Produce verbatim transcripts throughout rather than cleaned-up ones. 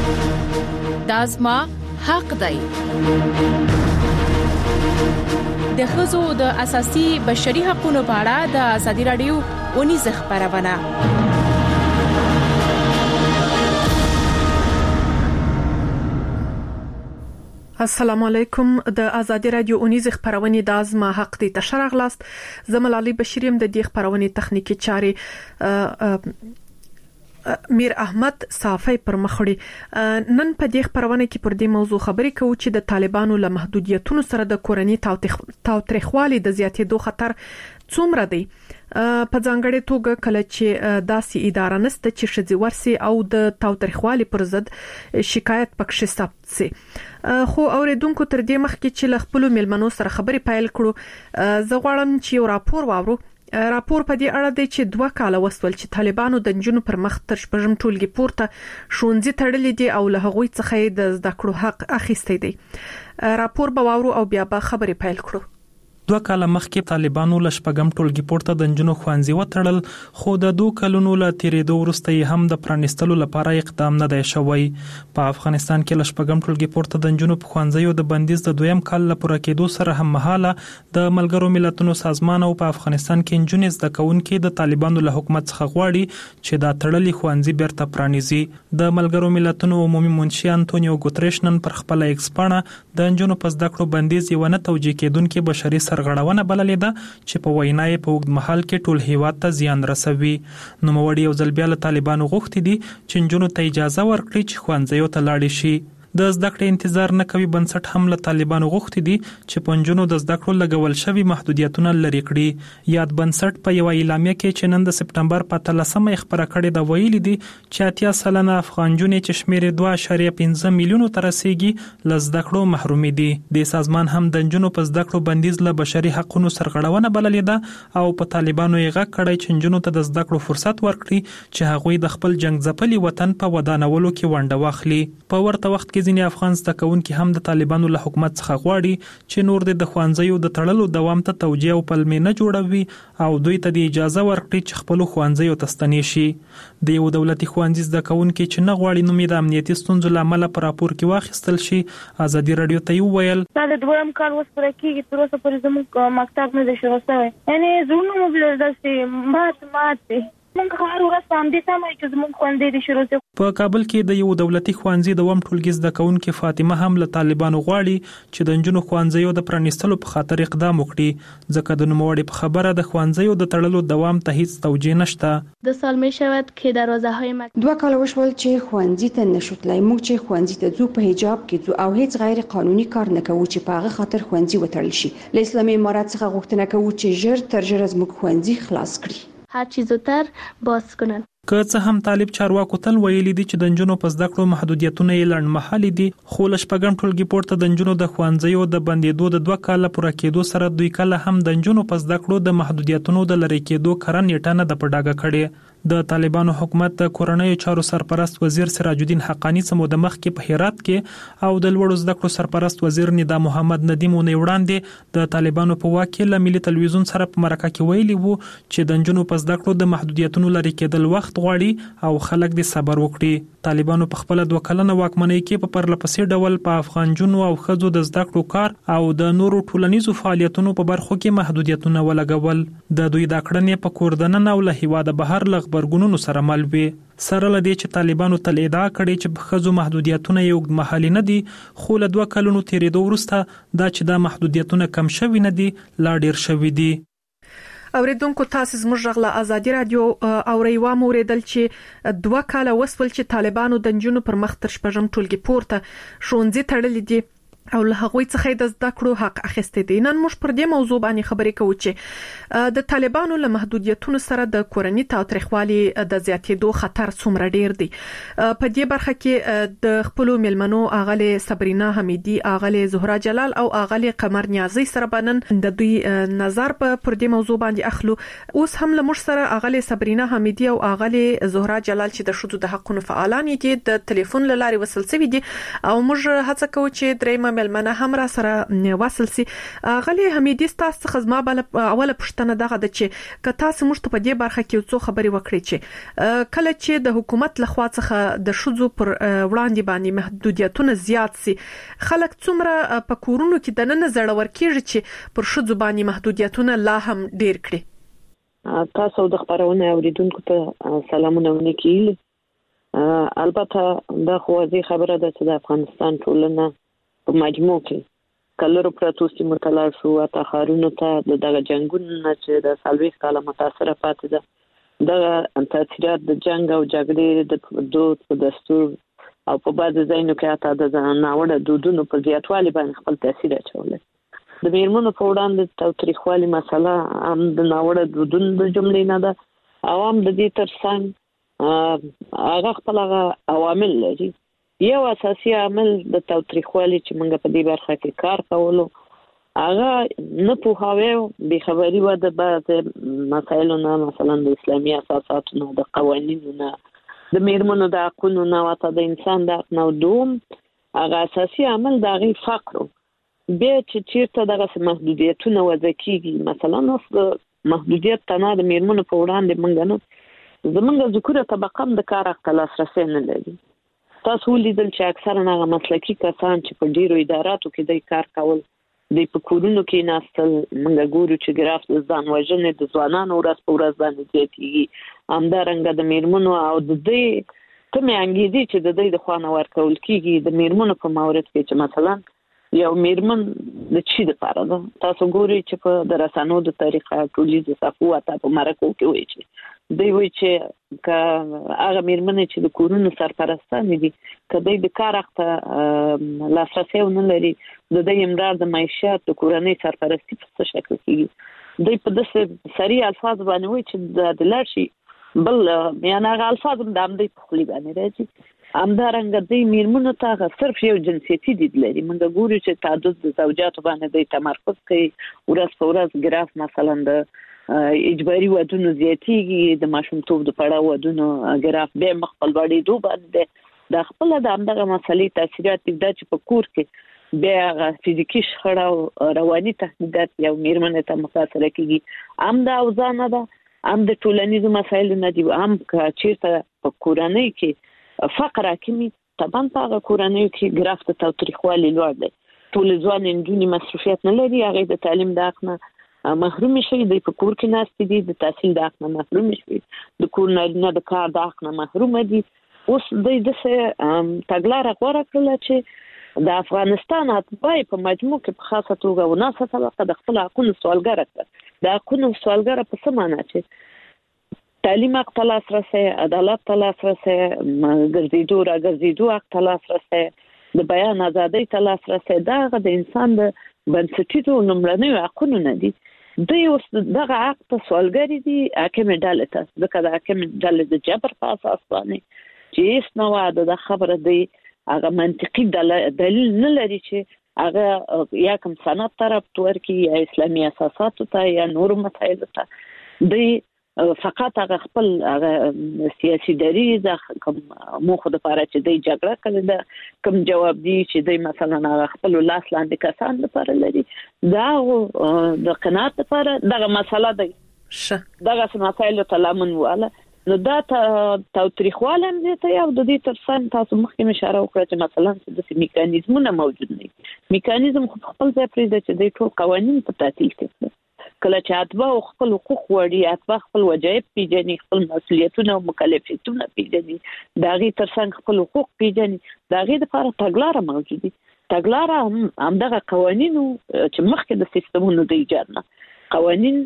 دا زما حق دی. د ښځو د اساسي بشري حقوقو په اړه د ازادي رادیو ونیزه خبرونه. السلام علیکم. د ازادي رادیو اونیزه خبرونه د ازما حق دی تشر اغلاست. زمل علي بشریم د دې خبرونه تخنیکی چاري میر احمد صافی پر مخړي. نن په دې خبرونه کې پر دې موضوع خبرې کوو چې د طالبانو له محدودیتونو سره د کورنۍ تاوتریخوالي د زیاتېدو خطر څومره دی. په ځانګړې توګه کله چې داسې اداره نشته چې شذي ورسي او د تاوتریخوالي پر ضد شکایت پکښې ثبت سي. خو اوریدونکو تر دې مخکې چې ل خپل ملمنو سره خبرې پایل کړو، زه غواړم چې یو راپور واورو. راپور په دې اړه دی چې دوه کاله وسول چې طالبانو د جنونو پر مخ تر شپږم ټولګي پورته شونځي تړلې دي او له هغوی څخه د زده کړو حق اخیستی دی. راپور به واورو او بیا به خبرې پایل کړو. دوه کاله مخکې طالبانو له شپږم ټولګي پورته د نجونو ښوونځي وتړل، خو د دوه کلونو له تیریدو وروسته هم د پرانیستلو لپاره اقدام نه دی شوی. په افغانستان کې له شپږم ټولګي پورته د نجونو په ښوونځیو د بندیز د دویم کال لپاره کېدو سره هم مهاله د ملګرو ملتونو سازمان او په افغانستان کې نجونې زده کوونکې د طالبانو له حکومت څخه غواړي چې دا تړلي ښوونځي بیرته پرانیزي. د ملګرو ملتونو عمومي منشي انټونیو ګوتریش نن پر خپل ایکس پاڼه د نجونو په زده کړو بندیز یو نه توجیه کېدونکې بشري غړونه بللې ده چې په وینای په وګد محل کې ټول هیواد ته زیان رسوي. نو موړي یو ځل بیا له طالبانو غوښتي دي چې نجونو ته اجازه ورکړي چې ښوونځیو ته لاړ شي. د زده کړې انتظار نه کوي بنسټ هم له طالبانو غوښتي دي چې پنځونو د زده کړو لګول شوی محدودیتونه لري کړي. یاد بنسټ په یو اعلامیه کې چې نن د سپټمبر په اتلسمه خبره کړې ده ویلي دي چې اتیا سلنه افغان جنې چې شمیر دوه اعشاریه پنځه میلیونو تر رسیدي له زده کړو محروم دي. د سازمان هم د جنونو په زده کړو بندیز له بشري حقوقو سرغړونه بللې ده او په طالبانو یې غږ کړی چې جنونو ته د زده کړو فرصت ورکړي چې هغوی د خپل جنگ ځپلي وطن په ودانولو کې ونډه واخلي. په ورته وخت ځینې افغان زده کوونکي هم د طالبانو له حکومت څخه غواړي چې نور د ښوونځیو د تړلو دوام ته توجیه او پلمې نه جوړوي او دوی ته د اجازه ورکړي چې خپل ښوونځیو ته ستنې شي. د یو دولتي ښوونځي زده کوونکي چې نه غواړي نومې د امنیتي ستونزو له امله په راپور کې واخیستل شي، ازادي رادیو ته وویل دا د دویم کال وسپره کېږي تر اوسه پورې زموږ مکتب نه دی شروع شوی. یعنې زړونه مو داسې مات مات دي. موږ هر ورځ په همدې تمه چې زموږ ښوونځی دې شروع شي. په کابل کې د یو دولتي ښوونځي دوم ټولګي زده کوونکې فاطمه هم له طالبانو غواړي چې د نجونو ښوونځیو د پرانیستلو په خاطر اقدام وکړي، ځکه د نوموړي په خبره د ښوونځیو د تړلو دوام ته هیڅ توجیه نشته. دو سال می شود که دروازه‌های مکتب دوه کال وشول چې ښوونځي ته نشو تلای. موږ چې ښوونځي ته ځو په حجاب کې ځو او هیڅ غیر قانوني کار نه کوو چې په هغه خاطر ښوونځي وتړل شي. له اسلامي امارات څخه غوښتنه کوو چې ژر تر ژره زموږ ښوونځي خلاص کړي، هر چیز زودتر باز کنن. که څه هم طالب چارواکو تل ویلي دي چې د نجونو په زده کړو محدودیتونه یې لنډمهالي دي، خو له شپږم ټولګي پورته د نجونو د ښوونځیو د بندېدو د دوه کاله پوره کېدو سره دوی کله هم د نجونو په زده کړو د محدودیتونو د لرې کېدو کره نیټه نه ده په ډاګه کړې. د طالبانو حکومت د کورنیو چارو سرپرست وزیر سراج الدین حقانی څه موده مخکې په هرات کې او د لوړو زده کړو سرپرست وزیر ندا محمد ندیم ونې وړاندې د طالبانو په واک کې له ملي تلویزیون سره په مرکه کې ویلي وو چې د نجونو په زده کړو د محدودیتونو لرې کېدل وخت غواړي او خلک دې صبر وکړي. طالبانو په خپل دوه کلنه واکمنۍ کې په پرلپسې ډول په افغان جنو او ښځو د زده کړو کار او د نورو ټولنیزو فعالیتونو په برخو کې محدودیتونه ولګول. د دوی د کړنې په کوردننه او له هیواده بهر لغ برګونونو سره مل وي. سره لدی چې طالبانو تل ادعا کړې چې په ښځو محدودیتونه یو محلي نه دي، خو له دوه کلونو تیریدو وروسته دا چې دا محدودیتونه کم شوي نه دي، لا ډیر شوي دي. اوریدونکو تاسو زموږ غږ له ازادي رادیو اوري و موریدل چې دوه کاله وسول چې طالبانو د نجونو پر مخ تر شپږم ټولګي پورته ښوونځي تړلي دي او له هغوی څخه د زده کړو حق اخیستی دی. نن موږ پر دې موضوع باندې خبرې کوو چې د طالبانو له محدودیتونو سره د کورنۍ تاوتریخوالي د زیاتېدو خطر څومره ډیر دی. په دې برخه کې د خپل ملمنو اغله صبرینا حمیدی، اغله زهرا جلال او اغله قمر نیازی سره بنن د دوی نظر په پر دې موضوع باندې اخلو. اوس هم له موږ سره اغله صبرینا حمیدی او اغله زهرا جلال چې د شذو د حقوقو فعالان دي د ټلیفون لارې وصل شوي دي او موږ هڅه کوو چې درېمه ملمنه هم را سره وصل سي. غلي حمیدي تاسو څخه زما بل اوله پښتنه دغه د چې ک تاسو مشت په دې برخه کې څو خبري وکړي چې کله چې د حکومت لخوا څخه د شذو پر وړاندې باندې محدودیتونه زیات سي خلک څومره په کورونو کې د نن زړور کېږي چې پر شذو باندې محدودیتونه لا هم ډیر کړي. تاسو د خبرونه اوریدونکو ته سلامونه ونکړي. البته دا خو ځي خبره ده چې د افغانستان ټولنه په مجموع کې کلر پروتوستي متلار شو اته خارونو ته د دغه جنگونو چې د سالويس کاله متاثر پاتې ده دغه تاثیرات د جنگ او جګړې د دود په دستور او په بعض ځایونو کې اته د ناوړه دودونو په زیاتوالي باندې خپل تاثیر اچولی. د میرمنو په وړاندې تاوتریخوالي مسله هم د ناوړه دودونو د جملې نه ده او هم د دې ترڅنګ هغه خپل عوامل لري. یو اساسي عامل د تاوتریخوالي چې موږ په دې برخه کې کار کولو هغه نه پوهاوی به خبري و د بعض مسایلو نه مثلا د اسلامي اساساتو نه د قوانینو نه د میرمنو د حقوقو نه او د انسان د حق نه دوم هغه اساسي عامل د غي فقر به چې چیرته دغه محدودیتونه وځي کیږي مثلا نو محدودیت تنه د میرمنو په وړاندې موږ نه زمونږ ذکر طبقه د کار حق لاسرسي نه لري. تاسو ولیدل چې اکثره هغه مسلکي کسان چې په ډیرو اداراتو کې د کار کول د په کورونو کې ناستل موږ ګورو چې ګراف د ځان وژنې د ځوانانو ورځ په ورځ باندې زیاتېږي همدارنګه د میرمنو او د دې کومې انګېزې چې د دې د خوانه ورکول کېږي د میرمنو په مورد کې چې مثلا یو میرمن د چی د پاره ده تاسو ګورئ چې په درسانو د طریقه ټولې د صفو اته په مرکو کې وایي چې دوی وایي چې ک هغه میرمن چې د کورونو سرپرستان دي کله د کار وخت لاسرسي ونه لري د دې امرار د معیشت د کورنۍ سرپرستی په شکل کې دوی په داسې سری الفاظ باندې وایي چې د لارشي بل یعنی هغه الفاظ د امدې په خلی باندې راځي. همدارنګه د میرمنو ته صرف یو جنسيتي دید لري. موږ ګورو چې تعدد د زوجاتو باندې د تمرکز کوي ورځ په ورځ ګراف مثلا د اجباري ودونو زیاتېږي د ماشومتوب د پړاو ودونو ګراف به مخبل باندې دوه باندې د خپل د همدغه مسلې تاثیرات د چې په کور کې بیا فزیکی شخړه او رواني تهدیدات یو میرمن ته متاثر کیږي هم د اوزانه ده هم د ټولنیزو مسایلو نه دي هم چیرته په کورنۍ کې فقر حاکمي طبعا په کورنۍ کې ګراف ته تاوتریخوالي لوړ دی. ټول ځوان نجونې مصروفیت نه لري هغه د تعلیم د حق نه محروم شي د په کور کې ناست دي د تحصیل د حق نه محروم شي د کور نه د کار د حق نه محروم دي. اوس د دې تګلارې غوړه کړل چې د افغانستان اتباع په مجموع کې په خاصه توګه وناسه طبقه د خپل حقوقو سوالګر کړ. د حقوقو سوالګر په څه معنی چې تعلیم حق ته لاسرسي عدالت ته لاسرسي ګرځېدو را ګرځېدو حق ته لاسرسي د بیان ازادۍ ته لاسرسي دا د انسان د بنسټیزو لومړنیو حقوقو نه دي. دوی اوس دغه حق ته سوالګر دي حاکم ډلې ته ځکه د حاکم ډلې د جبر په اساس باندې چې هیڅ نه واده د خبره دی هغه منطقي دلیل نه لري چې هغه یا کوم سند طرف تورکی یا اسلامي اساساتو ته یا نور مسایلو ته دوی فقط هغه خپل هغه سیاسي دریز کوم موخه د پاره چې د جګړه کړي دا کوم جواب دی چې د مثلا هغه خپل لاس لاندې کسان لپاره لري دا د قناعت لپاره دغه مسله ده شه دغه مسایل ته لمن واله نو دا تاوتریخواله هم ته یو د دې ترڅنګ تاسو مخکې اشاره وکړه چې مثلا د میکانیزمونه موجود نه میکانیزم خپل ځای پرې چې د ټول قوانين په تعطیل کې کله چې اتباع خپل حقوق وړي اتباع خپل وجایب پیژني خپل مسؤلیتونه او مکلفیتونه پیژني دا غي ترڅنګ خپل حقوق پیژني دا غي د لپاره تګلارې موجود دي. تګلارې هم دغه قوانینو چې مخکې د سیستمونو د ایجاد نه قوانین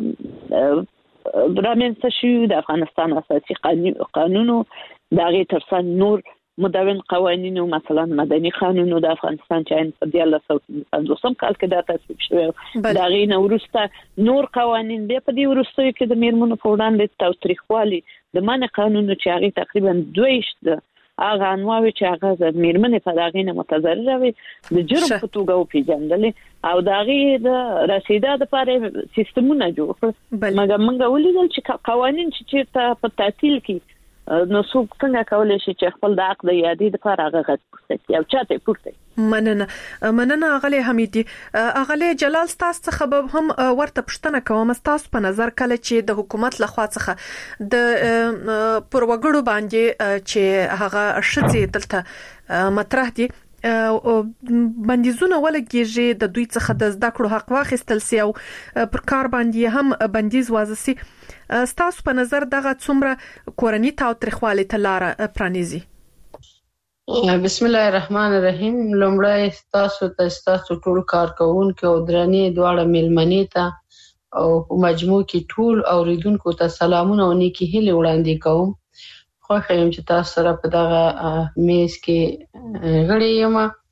رامنځته شوي د افغانستان اساسي قانونو دا غي ترڅنګ نور مدون قوانینو مثلا مدني قانونو د افغانستان چې په دیاله پنځوسم کال کې دا تصویب شوی دا غي نورسته نور قوانین به په دې ورستو کې د میرمنو په وړاندې تاوتریخوالي د منع قانونو چې هغه تقریبا دویشت هغه انواوي چې هغه د میرمنې په دغه نه متضرره وي د جرم په توګه پیژندل او دا غي د رسیدا د لپاره سیستمونه جوړ کړل. مګر موږ ولیدل چې قوانین چې چیرته په تعطیل کې نو څوک څنګه کولای شي چې خپل د حق د یادې لپاره هغه غږ پورته کړي او چاته پورته مننه مننه اغلی حمیدي. اغلی جلال تاسو څخه به هم ورته پښتنه کوم، تاسو په نظر کله چې د حکومت لخوا څخه د پروګړو باندې چې هغه شتي دلته مطرح دي بندیزونه ولګیږي د دوی څخه د زده کړو حق واخیستل سی او پر کار باندې هم بندیز وازسي، تاسو په نظر دغه څومره کورنی تاوتریخوالی ته لار پرانیزي؟ بسم الله الرحمن الرحیم. لومړی تاسو ته تاسو ټول کارکونکو او درنې دواړه ملمنې ته او مجموع کې ټول اوریدونکو ته سلامونه او نیکی هیله وړاندې کوم. خوښ یم چې تاسو سره په دغه میز کې غړي یم.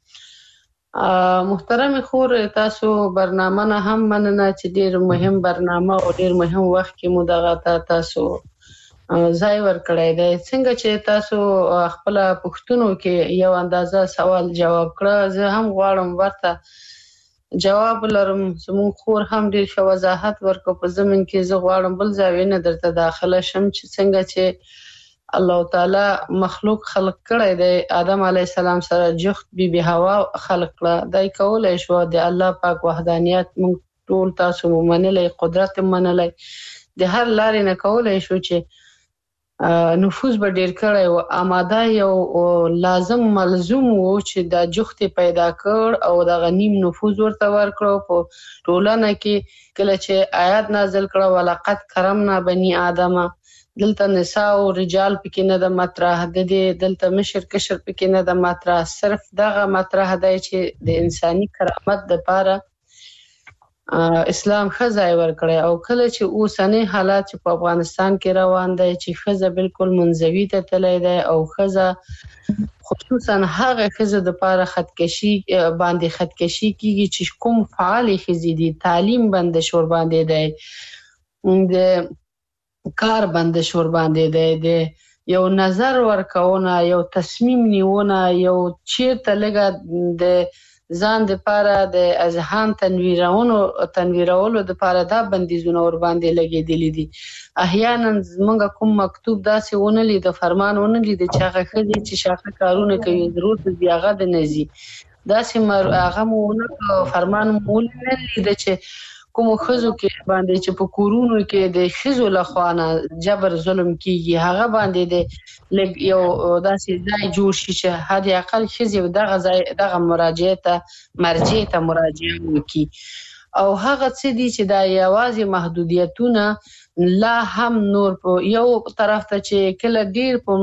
محترم خور تاسو برنامه نه هم مننه چې ډیر مهم برنامه او ډیر مهم وخت کې مو دغه تاسو ځای ورکړی دی. څنګه چې تاسو خپل پوښتنو کې یو اندازه سوال جواب کړه، زه هم غواړم ورته جواب لرم. زموږ خور هم ډیر ښه وضاحت ورکړ په زمين کې. زه غواړم بل ځای نه درته داخله شم چې څنګه چې الله تعالی مخلوق خلق کړی دی، آدم علی السلام سره جخت بی بی حوا خلق کړه، دای کولای شو د الله پاک وحدانیت موږ ټول تاسو منلې، قدرت منلې، د هر لارې نه کولای شو چې نفوذ به ډیر کړی او آماده یو لازم ملزوم وو چې د جخت پیدا کړ او د غنیم نفوذ ورته ورکړو په ټولنه کې. کله چې آیات نازل کړه ولقد کرمنا بني آدم، دلته نساء او رجال پکې نه د مطرح د دې، دلته مشر کشر پکې نه د مطرح، صرف دغه مطرح دی چې د انساني کرامت د پاره اسلام خزای ورکړي. او کله چې اوسنی حالات چې په افغانستان کې روان دي چې خزه بالکل منزوي ته تللی دی او خزه خصوصا هغه خزه د پاره خودکشي باندې خودکشي کیږي چې کوم فعال خزي دي، تعلیم بند شور باندې دی، د کار بند شور باندې دی، د یو نظر ورکونه، یو تصمیم نیونه، یو چیرته لګه د ځان د پاره د اذهان تنویرونو تنویرولو د پاره دا بندیزونه ور باندې لګېدلې دي. احیانا زمونږ کوم مکتوب داسې ونه لید، فرمان ونه لید چې هغه خدي چې شاخه کارونه کوي ضرورت دی هغه د نزي داسې مر هغه مونه فرمان مول نه لید چې کوم خزو کې باندې چې په کورونو کې د خزو لخوانه جبر ظلم کیږي هغه باندې د لګ یو داسې ځای جوړ شي چې هدي اقل خزي دغه ځای دغه مراجعه ته مرجع ته مراجعه وکي. او هغه څه دي چې دا یوازې محدودیتونه لا هم نور په یو طرف ته چې کله ډیر په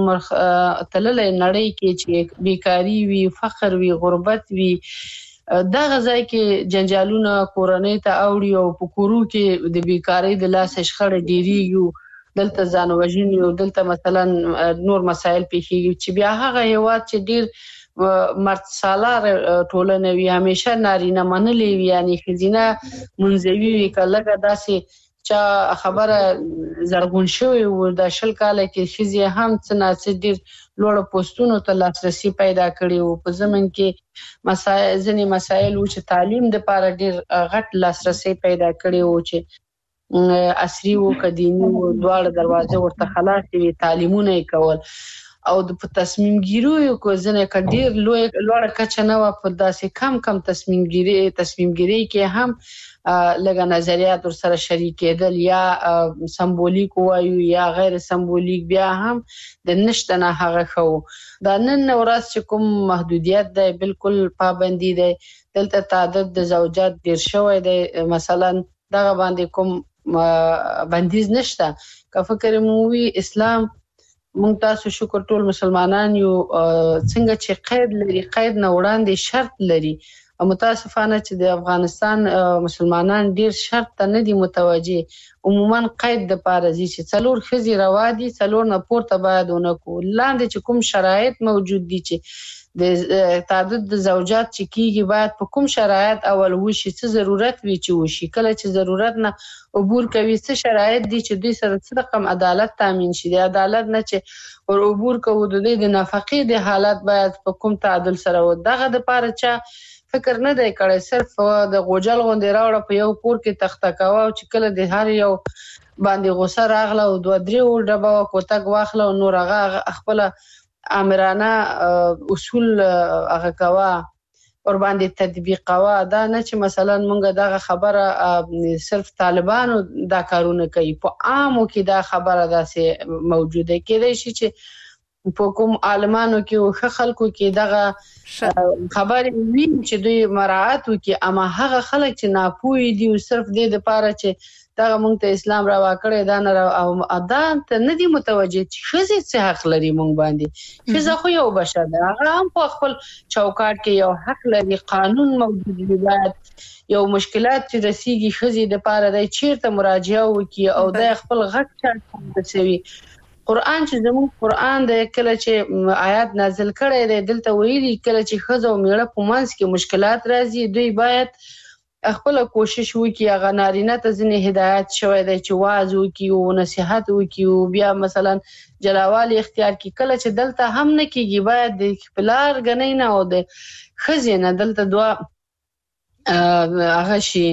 تللې نړۍ کې چې بیکاری وي، فقر وي، غربت وي، دغه ځای کې جنجالونه کورنۍ ته اوړي او په کورو کې د بیکاری د لاس شخړې ډیریږي، دلته ځان وژنې او دلته مثلا نور مسایل پیښیږي چې بیا هغه هیواد چې ډیر مرد سالار ټولنه وي، همیشه نارینه منلې وي، یعنی ښځینه منزوي وي، کله داسې چا خبره زرغون شوی و د شل کاله کې ښځې هم څه ناڅه ډیر لوړ پوسټونو ته لاسرسي پیدا کړي او په زمن کې مسایل ځینې مسایل و چې تعلیم د پاره ډیر غټ لاسرسي پیدا کړي او چې عصري او قدیمی او دواړه دروازه ورته خلاص وي، تعلیمونه کول او د تصمیم ګیرو کو ځنه کډیر لوی لوړ کچه نه و په داسې کم کم تصمیم ګیری تصمیم ګیری کې هم لګا نظریات ور سره شریک کېدل یا سمبولیک وایو یا غیر سمبولیک، بیا هم د نشته نه هغه خو دا نن ورځ چې کوم محدودیت دی بالکل پابندي دی، دلته تعدد د زوجات ډیر شوی دی، مثلا دغه باندې کوم بندیز نشته. که فکر مو وی اسلام مونږ تاسو شکر ټول مسلمانان یو څنګه چې قید لري، قید نه وړاندې شرط لري. متاسفانه چې د افغانستان مسلمانان ډیر شرط ته نه دي متوجه، عموما قید د پاره دي چې څلور خزي روا دي، څلور نه پورته باید ونکو، لاندې چې کوم شرایط موجود دي چې د تعدد د زوجات چې کیږي باید په کوم شرایط اول وشي، څه ضرورت وي چې وشي، کله چې ضرورت نه عبور کوي څه شرایط دي چې دوی سره څه رقم عدالت تامین شي، د عدالت نه چې ور عبور کوو د دې د نفقې د حالت باید په کوم تعادل سره و. دغه د پاره چې فکر نه دی کړی، صرف د غوجل غوندې راوړه په یو کور کې تخته کاوه او چې کله د هر یو باندې غوسه راغله او دوه درې ډبه کوتک واخله او نور هغه خپل امرانه اصول هغه کوا ور باندې تطبیقوا. دا نه چې مثلا مونږ دغه خبره صرف طالبانو دا کارونه کوي، په عامو کې دا خبره داسې موجوده کېدای شي چې په کوم عالمانو کې او خلکو کې دغه خبره وي چې دوی مراعات وکړي، اما هغه خلک چې ناپوهي دي او صرف دې لپاره چې دغه مونږ ته اسلام را واکړی دا نه او ادا ته نه دي متوجه چې ښځې څه حق لري مونږ باندې. ښځه خو یو بشر ده، هغه هم په خپل چوکاټ کې یو حق لري، قانون موجود دی، باید یو مشکلات چې رسیږي ښځې دپاره دی چیرته مراجعه وکړي او د خپل غږ چاته رسوي. قرآن چې زموږ قرآن دی کله چې آیات نازل کړی دی دلته ویلي کله چې ښځه او میړه په منځ کې مشکلات راځي دوی باید خپل کوشش وکړي. هغه نارینه ته ځینې هدایت شوی دی چې واعظ وکړي او نصیحت وکړي او بیا مثلا جلاوالي اختیار کړي. کله چې دلته هم نه کېږي باید د پلار ګنۍ نه او د ښځې نه دلته دوه هغه شي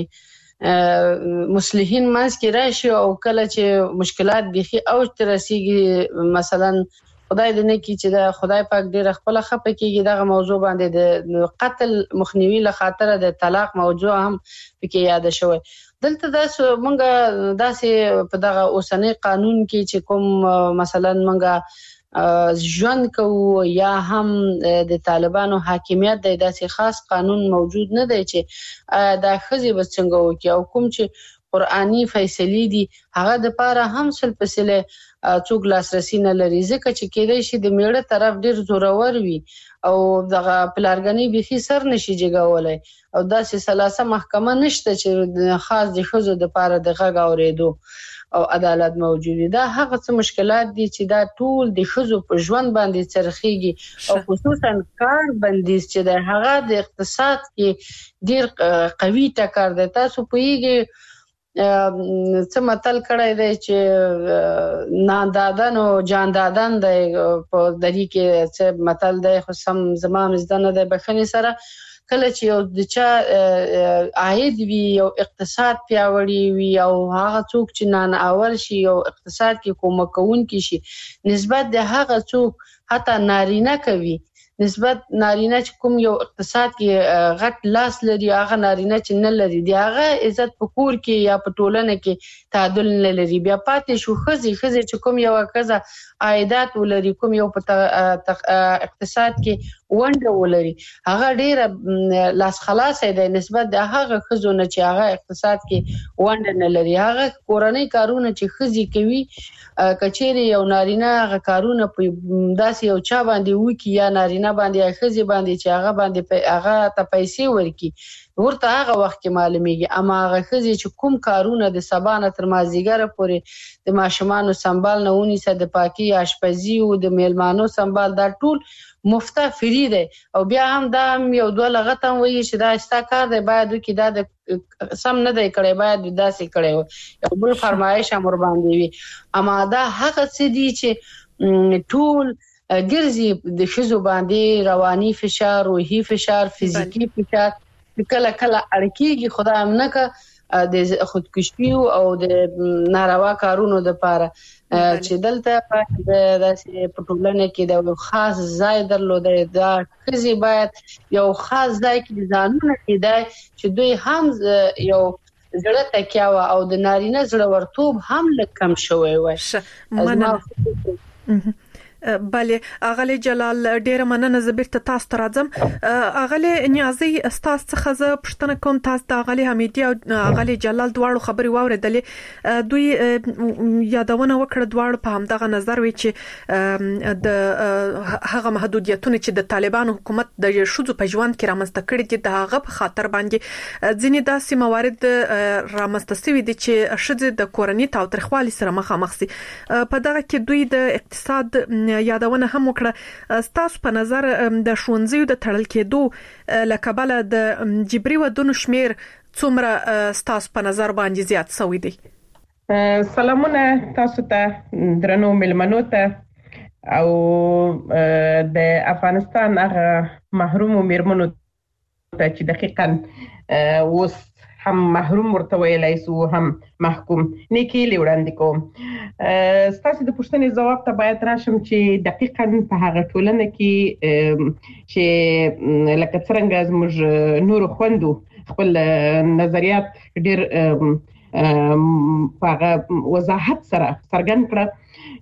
مصلحین منځ کې راشي او کله چې مشکلات بیخي اوج ته رسیږي مثلا خدای دې نه کړي چې د خدای پاک ډېره خپله خفه کېږي دغه موضوع باندې د قتل مخنیوي له خاطره د طلاق موضوع هم پکې یاده شوی. دلته داسې مونږ داسې په دغه اوسنی قانون کې چې کوم مثلا مونږ ژوند کوو یا هم د طالبانو حاکمیت دی داسې خاص قانون موجود نه دی چې دا ښځې به څنګه وکړي او کوم چې قرآني فیصلې دي هغه دپاره هم سل پسلې څوک لاسرسي نه لري ځکه چې کېدای شي د میړه طرف ډېر زورور وي او دغه پلارګنۍ بیخي سر نشي جګولی او داسې سلاسه محکمه نشته چې خاص د ښځو دپاره د غږ اورېدو او عدالت موجود دی. دا هغه څه مشکلات دي چې دا ټول د ښځو په ژوند باندې څرخیږي او خصوصا کار بندیز چې دی هغه د اقتصاد کې ډېر قوي ټکر دی. تاسو پوهیږئ څه متل کړی دی چې نادادن او جاندادن دی په دری کې څه متل دی خو سم زما مزده نه دی بخښنې سره. کله چې یو د چا عاید وي یو اقتصاد پیاوړی وي او هغه څوک چې نان اول شي او اقتصاد کې کومک کوونکی شي نسبت د هغه څوک حتی نارینه کوي نسبت نارینه چې کوم یو اقتصاد کې غټ لاس لري هغه نارینه چې نه لري دی هغه عزت په کور کې یا په ټولنه کې تعادل نه لري. بیا پاتې شو ښځې ښځې چې کوم یو ښځه عایدات ولري کوم یو په اقتصاد کې ونډه ولري هغه ډېره لاس خلاصه دی نسبت د هغه ښځو نه چې هغه اقتصاد کې ونډه نه لري. هغه کورنۍ کارونه چې ښځې کوي کچېرې یو نارینه هغه کارونه په داسې یو چا باندې وکړي یا نارینه باندې یا ښځې باندې چې هغه باندې هغه ته پیسې ورکړي ورته هغه وخت کې معلومیږي. اما هغه ښځې چې کوم کارونه د سبا نه تر مازدیګره پورې د ماشومانو سنبال نه ونیسه د پاکي اشپزي او د میلمانو سنبال دا ټول مفته فری دی او بیا هم دا هم یو دوه لغت هم وایي چې دا ستا کار دی باید وکړي دا د سم نه دی کړی باید داسې کړی و یو بل فرمایش هم ورباندې وي. اما دا هغه څه دي چې ټول ګرځي د ښځو باندې رواني فشار روحي فشار فزیکي فشار کله کله اړ کېږي خدای هم نه که د خودکشي او د ناروا کارونو دپاره چې دلته د داسې په ټولنه کې د خاص ځای درلودی دا ښځې باید یو خاص ځای کې ځانونه کېدای چې دوی هم یو زړه تکیه وه او د نارینه زړورتوب هم لږ کم شوی وای. بله اغلی جلال ډیره مننه زه بیرته تاسو ته راځم. اغلی نیازی استاد څخه زه پوښتنه کوم تاسو د اغلی حمیدي او اغلی جلال دواړو خبرې واورېدلې دوی یادونه وکړه دواړو په همدغه نظر وي چې د هغه محدودیتونه چې د طالبانو حکومت د ښځو په ژوند کې رامنځته کړي دي د هغه په خاطر باندې ځینې داسې موارد رامنځته شوي دي چې ښځې د کورني تاوتریخوالي سره مخامخ سي. په دغه کې دوی د اقتصاد یادونه هم وکړه. ستاسو په نظر د ښوونځیو د تړل کېدو له کبله د جبري ودونو شمیر څومره ستاسو په نظر باندې زیات شوی دی؟ سلامونه تاسو ته درنو ملمنو ته او د افغانستان هغه محروم میرمنو ته چې دقیقاً اوس هم محروم ورته ویلای سو هم محکوم نیکی وړاندې کوم. ستاسو د پوښتنې ځواب ته باید راشم چې دقیقاً په هغه ټولنه کې چې لکه څنګه زموږ نور خوندو خپل نظریات ډیر په هغه وضاحت سره څرګند کړه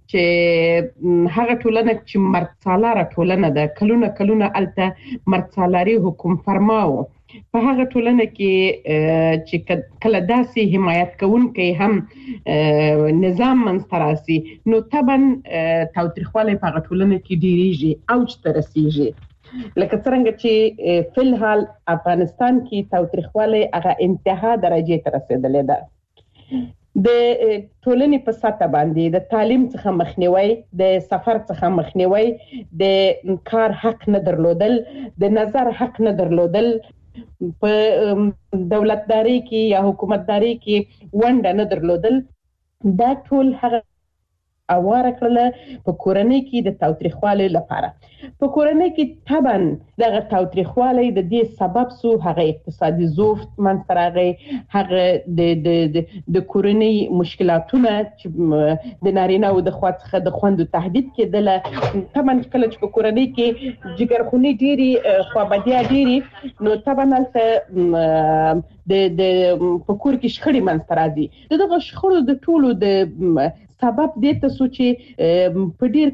چې هغه ټولنه چې مرڅالاره ټولنه ده، کلونه کلونه الته مرڅالاري حکم فرماو، په هغه ټولنه کې چې کله داسې حمایت کوونکی هم نظام منځته راسي نو طبعا تاوتریخوالی په هغه ټولنه کې ډیریږي، اوج ته رسیږي. لکه څنګه چې فی الحال افغانستان کې تاوتریخوالی هغه انتها درجې ته رسیدلې ده. د ټولنې په سطح باندې د تعلیم څخه مخنیوي، د سفر څخه مخنیوي، د کار حق نه درلودل، د نظر حق نه درلودل، په دولتداري کې یا حکومتداري کې ونډه نه درلودل، دا ټول هغه اواره کړل په کورنۍ کې د تاوتریخوالي لپاره. په کورنۍ کې طبعا دغه تاوتریخوالي د دې سبب سو هغه اقتصادي زوفت منځته راغی، هغه د د د کورنۍ مشکلاتونه چې د نارینه او د خوا څخه د خوندو تهدید کېدله. طبعا کله چې په کورنۍ کې جګرخوني ډېری خوابدیا ډېری نو طبعا هلته د د په کور کې شخړې منځته راځي. دغه شخړو د ټولو د سبب دې ته سو چې په ډیر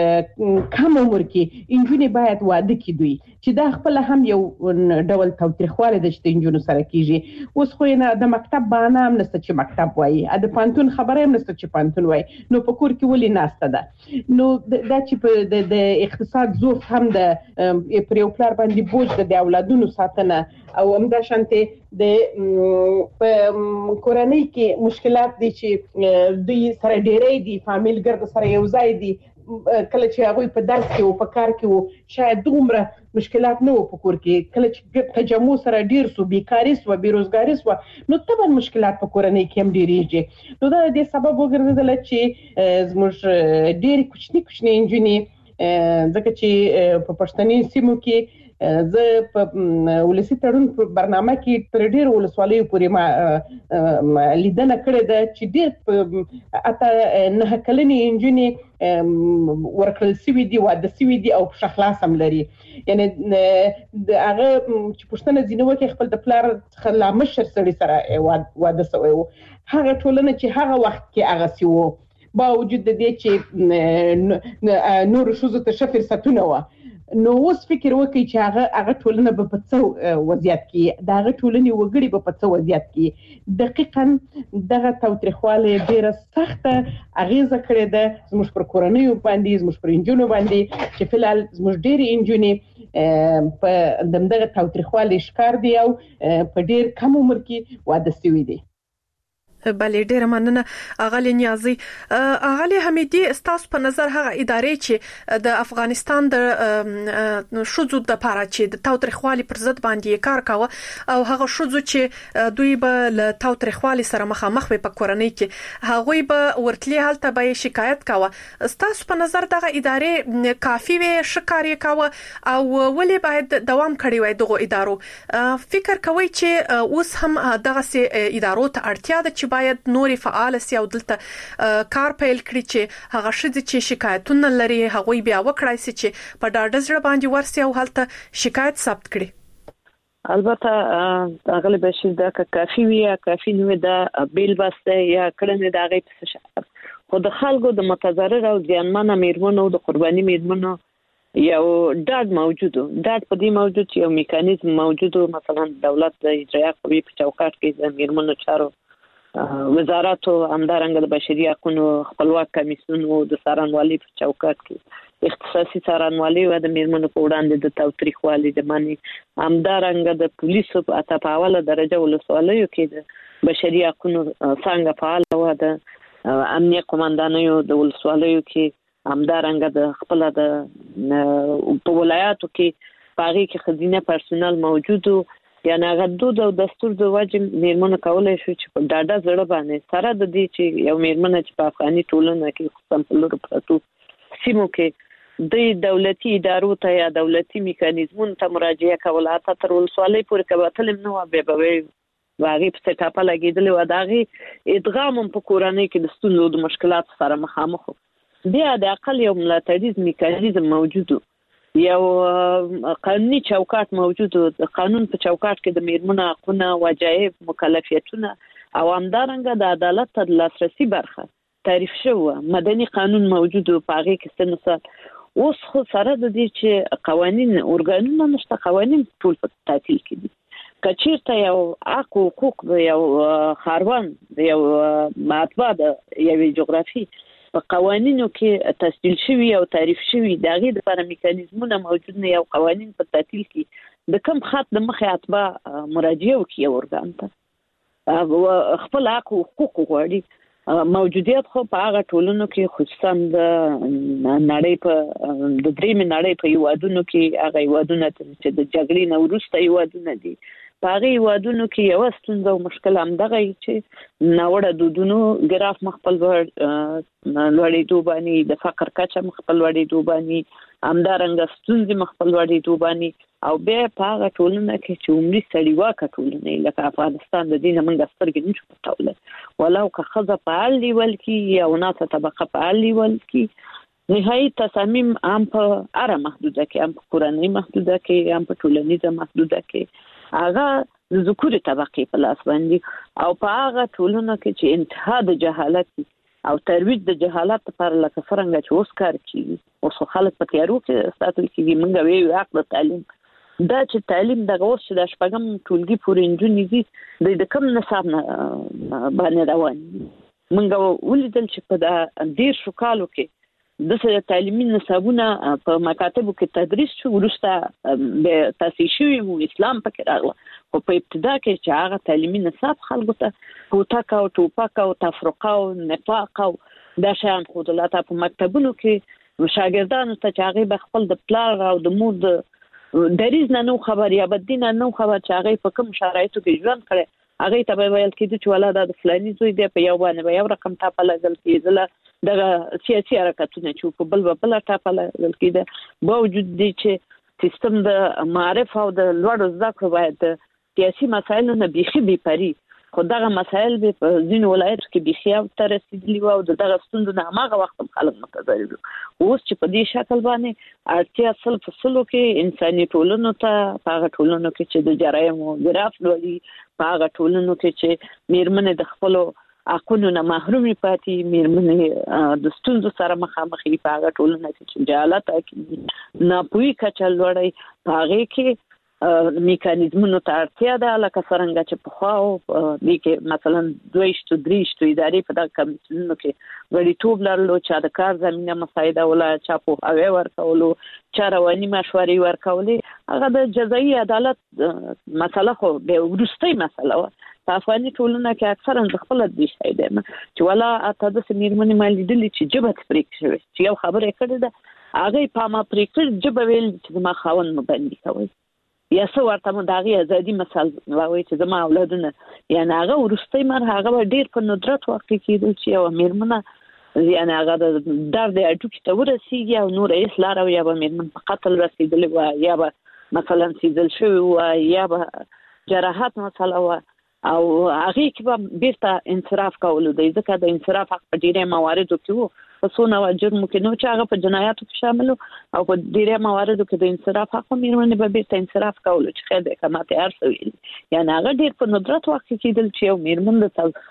کم عمر کې انجونې باید واده کړي دوی، چې دا خپل هم یو ډول تاوتریخوالی ده چې د انجونو سره کیږي. اوس خو نه د مکتب بهانه هم نشته چې مکتب وایي، د پانتون خبره هم نشته چې پانتون وایي، نو په کور کې ولې ناسته ده؟ نو دا چې په د اقتصاد زوف هم د پر یو پلار باندې بوج ده، د اولادونو ساتنه او همدا شانتې د په کورنۍ کې مشکلات دي چې دوی سره ډېری دي، فامیل ګرد سره یو ځای دي، کله چې هغوی په درس کې او په کار کې وو شاید دومره مشکلات نه وو په کور کې، کله چې تجمع سره ډیر سو، بیکاري سو، بیروزګاري سو، نو طبعا مشکلات په کورنۍ کې هم ډیریږي. نو دا د سبب وګرځیدل چې زموږ ډیر کوچني کوچني انجونې ځکه چې په پښتني سیمو کې زه په ولسی تړون په برنامه کې تر ډیر ولسوالیو پورې ما لیدنه کړې ده چې ډیر اته نه کلنې انجونې ورکړل سوي دي، واده سوي دي او په خلاص هم لري. یعنی د هغه چې پښتنه ځینې وکړي خپل د پلار څخه لا مشر سړي سره واده سوی وو، هغه ټولنه چې هغه وخت کې هغه سی وو با وجود د دې چې نور ښځو ته ښه فرصتونه وه، نو اوس فکر وکړي چې هغه هغه ټولنه به په څه وضعیت کې، د هغه ټولنې وګړي به په څه وضعیت کې. دقیقاً دغه تاوتریخوالی ډېره سخته اغېزه کړې ده زموږ پر کورنیو باندې، زموږ پر انجونو باندې، چې فلحال زموږ ډېرې انجونې په دغه تاوتریخوالي ښکار دي او په ډېر کم عمر کې واده شوي دي. بله ډیره مننه اغلی نیازی. اغلی حمیدی استاسو په نظر هغه ادارې چې د افغانستان د شوزو د لپاره چې د تاوتریخوالي پر ضد باندې کار کاوه او هغه شوزو چې دوی به له تاوتریخوالي سره مخامخ وي په کورنۍ کې، هغوی به ورتلی حالت به شکایت کاوه. استاسو په نظر دغه ادارې کافي وي شکاري کاوه او ولې باید دوام کړی وای دغه ادارو؟ فکر کوي چې اوس هم دغه سي ادارو ته اړتیا ده چې باید نوري فعال سي او دلته کار پیل کړي چې هغه شذ چې شکایتونه لري هغوی بیا وکړای سي چې په ډاډه ځړ باندې ورسي او هلته شکایت ثبت کړي. البته اغلب بشیر دا کافي وي یا کافي نه دا بیل بسته یا کړنه دا غي څه خو د خلکو د متضرر او ځانمنه میرمنو د قرباني میرمنو یو ډاډ موجودو، ډاډ په دې موجود چې یو میکانیزم موجودو، مثلا دولت د اجرایه قوې په چوکاټ کې د میرمنو چارو وزارت او همدارنګه د بشري حقوقو خپلواک کمیسیون او د څارنوالۍ په چوکاټ کې اختصاصي څارنوالۍ او د میرمنو په وړاندې د تاوتریخوالي د معنی همدارنګه د پولیسو په اته په اوله درجه ولسوالیو کې د بشري حقوقو څنګه فعال و، د امنیه قومندانیو د ولسوالیو کې همدارنګه د خپل د په ولایاتو کې باغی کې خزینه پرسونل موجودو، یعنی هغه دود او دستور د واجب میرمنو کولای شو چې په ډاډه زړه باندې سره د دې چې یو میرمنه چې په افغاني ټولنه کې خصوصا په لور پرتو سیمو کې د دولتي ادارو ته یا دولتي میکانیزمونو ته مراجعه کول، اته تر ولسوالۍ پورې کباتل نه و به به واغې په ټاپه لګېدلې و داغه ادغام په کورنۍ کې د ستونزو د مشکلات سره مخامخ بیا د عقل یو ملاتړیز میکانیزم موجود یو قانوني چوکاټ موجود د قانون په چوکاټ کې د میرمنو حقوقونه وجایب مکلفیتونه او همدارنګه د عدالت ته لاسرسي برخه تعریف شوی مدني قانون موجود په هغه کې څه اوس خو سره د دې چې قوانين اورګانونه نشته قوانين ټول په تعطیل کې دي کچیرته یو حق او حقوق یو خاروان یو مطبع د یو جغرافي په قوانینو کې تسجیل شوی او تعریف شوی دغه لپاره میکانیزمونه موجود نه یو قوانين په تعطیل کې د کم خط د مخه اتباع مراجعه وکي اورګان ته خپل حق او حقوق غواړي موجودیت خو په هغه ټولنو کې خصوصا د نړۍ په د درېمې نړۍ په یوادونو کې هغه یوادونه چې د جګړې نه وروسته یوادونه دي په هغه یوادونو کې یو ستونزه او مشکل هم دغه چې ناوړه دودونو ګراف مخبل ور لوړې دوبانی د فقر کچه مخبل وړې دوبانی همدارنګه ستونزې مخبل وړې دوبانی او بیا په هغه ټولنه کې چې عمري سړي واکه ټولنه لکه افغانستان د دینه موږ سترګې نشو پټولای ولو که خزه په عال لیول کې یا وناسه طبقه په عال لیول کې نهایي تصامیم هم په اره محدوده کې هم په کورنۍ محدوده کې هم په ټولنیزه محدوده کې هغه د ذکوري طبقې په لاس باندې او په هغه ټولنه کې چې انتها د جهالت او ترویج د جهالت لپاره لکه څنګه چې اوس کار کوي اوس خلک په تیارو کې ساتل کېږي موږ ویو حق د تعلیم دا چې تعلیم دغه اوس چې د شپږم ټولګي پورې انجونې دي د کم نصاب نه باندې روان موږ ولیدل چې په د ډیر شو کالو کې د تعلیمي نصابونه په مکاتبو کې تدریس شو وروسته به تاسیس شوی وو اسلام پکې راغله خو په ابتدا کې چې هغه تعلیمي نصاب خلکو ته کوټک او ټوپک او تفرقه او نفاق او دا شیان ښودل ته په مکتبونو کې شاګردانو ته چې هغه به خپل د پلار او د مور د دریز نه نو خبر یا بدینه نو خبر چې هغه په کوم شرایطو کې ژوند کړي هغه ته به ویل کېږي چې ولا د فلاني زوی دی په یو باندې به یو رقم ټاپه لګل کېدله دغه سیاسي حرکتونه چې په بل بل ټاپه لګل کېده باوجود دي چې سیستم د معرف او د لوړ زده کړو باید سیاسي مسایلو نه بيخي بي پري خو دغه مسایل به په ځینو ولایتو کې بيخي او تر رسیدلی او دغه ستوند نه هغه وخت خلک متضرر اوس چې په دې شکل باندې اړتیا اصل فصلو کې انساني ټولنو ته هغه ټولنو کې چې د جرایم او ګراف لري هغه ټولنو کې چې میرمنې د خپل حقونو نه محرومي پاتې میرمنې د ستونزو سره مخامخ دي هغه ټولنو کې جهالت کې ناپوهي کچل وړي هغه کې میکانیزمونو ته اړتیا ده لکه څنګه چې په خو دي کې مثلا دویشت دریشت ادارې په دغه کمیسیونونو کې غړیتوب لرلو چې د کار زمينه مساعده ولا چاپو او ورکولو چې رواني مشورې ورکولې هغه د جزایي عدالت مسله خو به ورستۍ مسله و په افغاني ټولنه کې اکثرا خپل د شي ده چې ولا اته د سمیرمنې مالي دلی چې جبت پریک شوی چې یو خبره کړې ده هغه په ما پریک جب ویل چې ما خاون مبندي کوي یا څو ورته مو داغي ازادي مثال واوي چې زما اولادونه یعنی هغه ورستۍ مر هغه ډیر په ندرت واقع کېدل چې یو میرمنه یعنی هغه د درد اډو کې ته ورسیږي او نور یې لار او یا به میرمن په قتل رسیدلی و یا به مثلا سیدل شوی و یا به جراحت مثلا و او هغه کې به بیرته انصراف کول دی ځکه د انصراف حق په ډیره مواردو کې وو په څونه جرم کې نو چې هغه په جنایاتو کې شامل او په ډیره مواردو کې د انصراف حق میرمنې به بیرته انصراف کول چې خیر ده کماته ارسوي یعنی هغه ډیر په ندرت وخت کې کېدل چې یو میرمن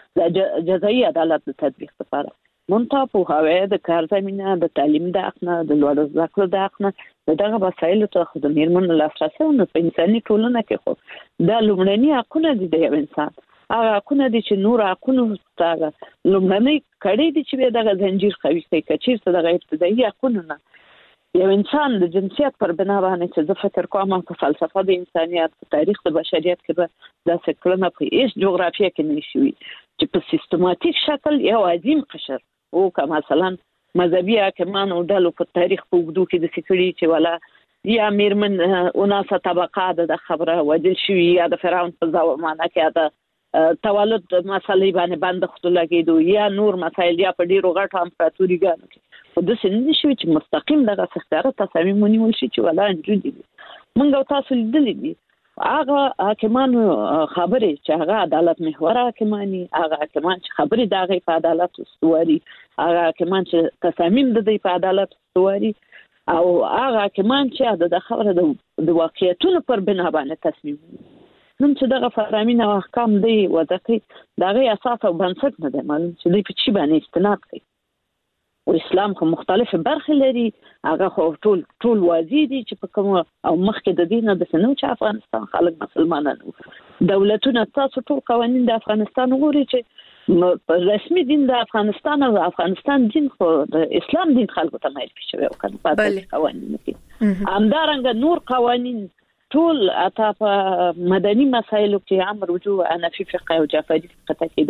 د جزایي عدالت د تطبیق لپاره مونږ په هغه د کار زمينه د تعلیم د حقنه د لوړ زده کړو د حقنه دغه وسایل ته خو د میرمن لاسرسي او په انساني ټولنه کې خو د لومړني حقونه دي د انسان هغه حقونه دي چې نور حقونه ستاره لومړني کړي دي چې دغه زنجیر قوي کوي چې څه دغه ابتدایي حقونه نه یو انسان د جنسیت پر بنا باندې چې د فکر کوم په فلسفه د انسانيت په تاریخ د بشریت کې به د سکرنه په هیڅ جغرافیه کې نشوي چې په سیستماتیک شکل یو عظیم قشر او که مثلا مذهبي حاکمان او ډلو په تاریخ په وګړو کې د سکري چې ولا یا میرمن اوناسه طبقه د خبره وجل شوی یا د فرعون په زمانه کې دا تولد مسلې باندې بند خطو لګیدو یا نور مسایل یا په ډیرو غټو امپراتوري ګانو کې خو د سن شوی چې مستقیم دغه سختاره تصمیم ونیول شي چې ولا انجو دي موږ تاسو لیدلې دي هغه حاکمانو خبرې چې هغه عدالت محور حاکمانی، هغه حاکمان چې خبرې د هغه په عدالت استواري، هغه حاکمان چې تصامیم د دې په عدالت استواري، او هغه حاکمان چې د خبره د واقعیتونو پر بنا باندې تصمیم نیسي. نن چې دغه فرامین او احکام دی وضع کوي، دغه اساس او بنسټ نه دی معلوم چې دوی په چی باندې استناد کوي. او اسلام خو مختلفه برخې لري، هغه خو ټول ټول واضح دي چې په کوم او مخکې د دین د سنو چې افغانستان خلک مسلمانانو دولتونه تاسو ټول قوانين د افغانستان غوري چې رسمي دین د افغانستان او افغانستان دین خو د اسلام دین خلکو ته معرفي شوی او کنه په قوانینو کې همدارنګه نور قوانين ټول اته په مدني مسایلو کې عام رجوع حنفي فقه او جعفری فقه کې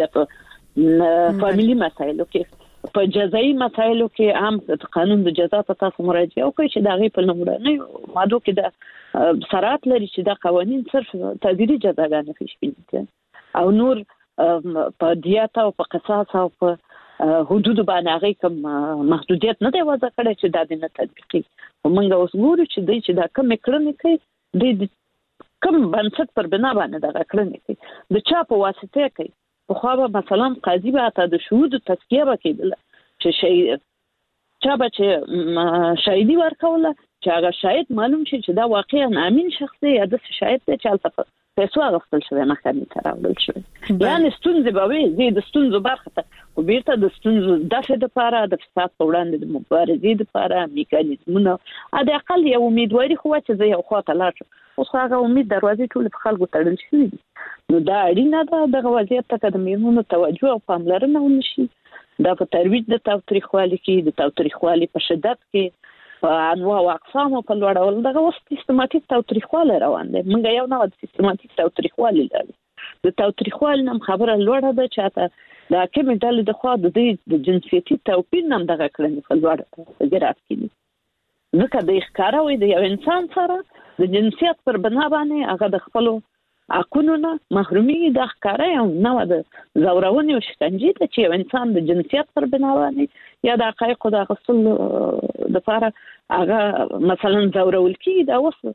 د فاميلي مسایلو کې، په جزایي مسایلو کې عام قانون د جزا ته تاسو مراجعه وکړئ چې دغه په لومړنۍ ماده کې د سرات لري چې د قوانين صرف تعزیري جزاګانې فشبي او نور په دیات او په قصاص او په حدود باندې هغه کوم محدودیت نه دی وضع کړی چې د دې نه تطبیقي. ومنګه اوس ګورو چې د چې دا کوم کړنې کوي د کوم بنسټ پر بنا باندې دا کړنې کوي، د چا په واسطه کوي. په خو به مثلا قاضي به ته د شهود تذکیه وکړي چې شي چا به چې شاهدي ورکوله چې هغه شاهد معلوم شي چې دا واقعا امین شخص دی یا د شاهد دی چې البته پیسو غوښتل شوی محکمې ته راوړل شوی. یعنې ستونزې به وي، زه د ستونزو برخه ته خو بیرته د ستونزو دفع دپاره د فساد په وړاندې د مبارزې دپاره میکانیزمونه حد اقل یو امیدواري خو چې زه یو خواته لاړ شم. اوس هغه امید دروازې ټولې په خلکو تړل شوي دي. نو دا اړینه ده دغه وضعیت ته د میرمنو توجه او پاملرنه ونشي. دا په ترویج د تاوتریخوالي کې، د تاوتریخوالي په شدت کې، په انواع او اقسامو په لوړول دغه اوس سیستماتیک تاوتریخوالی روان دی. موږ یو نه د سیستماتیک تاوتریخوالي لرو. د تاوتریخوالي نم خبره لوړه ده چې اته د کومې ډلې د خوا د دې د جنسیتي توپیر نم دغه کړنې په لوړه ګرافت کې ځکه د ښکارا وي د یو انسان سره د جنسیت پر بنا باندې هغه د خپل حقونو نه محرومي د ښکارا یو نو د زورونې او شکنجې ته چې یو انسان د جنسیت پر بنا باندې یا د حقایقو د غوښتل د لپاره هغه مثلا زورول کی دا اوس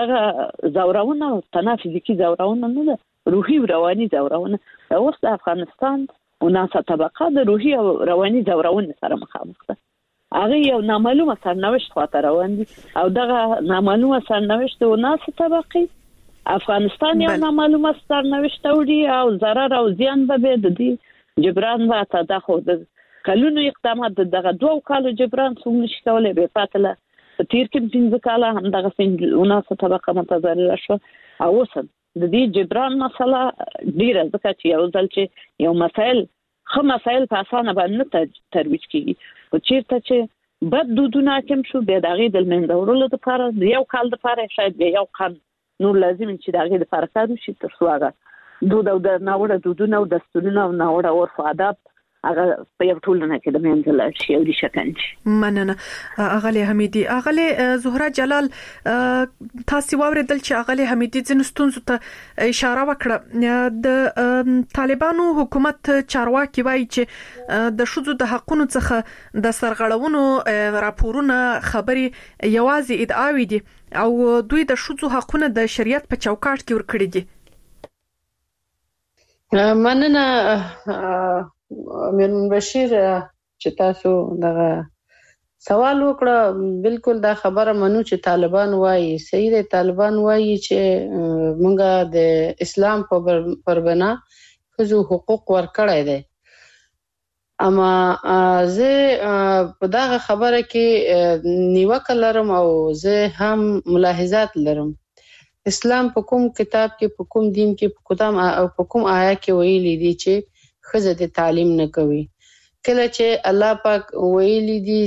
دغه زورونه تنه فزیکی زورونه نه ده، روحي او رواني زورونه. اوس د افغانستان او ناسا طبقه د روحي او رواني زورونه سره مخامخ ده. هغه یو نامعلومه سرنوشت خاطر روان دي او دغه نامعلومه سرنوشت او ناسا طبقه افغانستان یو نامعلومه سرنوشت وړي او ضرر او زیان به د دې جبران و تا د خو د کلونو اقدامات دغه دوه کالو جبران څومره نشي کولای به پاتله تیر کې پنځه کاله هم دغه څنګه طبقه متضرره شو. او اوس د دې جبران مسله ډیره ځکه چې یو ځل چې یو مسائل خو مسائل په اسانه باندې ترویج کیږي او چیرته چې بد دودونه کوم شو به دغه د منځورولو لپاره د یو کال لپاره شاید یو کال نور لازم چې دغه لپاره کار وشي تر څو هغه دود او د ناوړه دودونه او دستورونه او ناوړه عرف او آداب هغه په یو ټولنه کې د منځل شي او د شکنجه. مننه اغلی حمیدي. اغلی زهره جلال تاسو واوریدل چې اغلی حمیدي ځین ستونزو ته اشاره وکړه. د طالبانو حکومت چارواکي وایي چې د شذو د حقونو څخه د سرغړونو راپورونه خبري یوازې ادعاوي دي او دوی د شذو حقونه د شریعت په چوکاټ کې ورکړي دي. مننه امیر بشیر چې تاسو دغه سوال وکړه. بالکل دا خبره منو چې طالبان وایي صحیح دی. طالبان وایي چې مونږه د اسلام په بنا خزو حقوق ورکړی دی. اما زه په دغه خبره کې نیوکه لرم او زه هم ملاحظات لرم. اسلام په کوم کتاب کې په کوم دین کې په کوم او په کوم آیه کې ویلي دي چې خزه د تعلیم نه کوي؟ کله چې الله پاک ویلي دي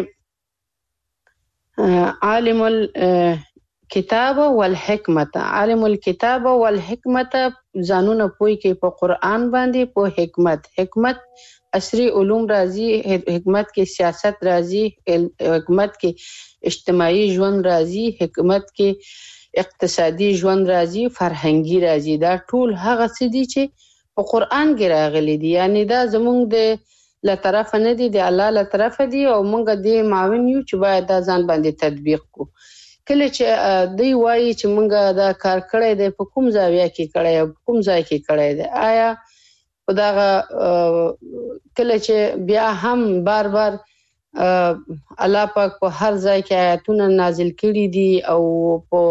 چې عالم الكتاب والحکمت، عالم الكتاب والحکمت ځانونه پوي کې په قرآن باندې په حکمت. حکمت عصري علوم راځي، حکمت کې سیاست راځي، حکمت کې اجتماعي ژوند راځي، حکمت کې اقتصادي ژوند راځي، فرهنګي راځي. دا ټول هغه څه دي چې په قرآن کې راغلي دي. یعنی دا زمونږ د له طرفه نه دي، د الله له طرفه دي او مونږ د معاون یو چې باید دا ځان باندې تطبیق کو. کله چې دوی وایي چې مونږ دا کار کړی دی په کوم زاویه کې کړی په کوم ځای کې کړی دی، آیا په دغه کله چې بیا هم بار بار الله پاک په هر ځای کې آیاتونه نازل کړي دي او په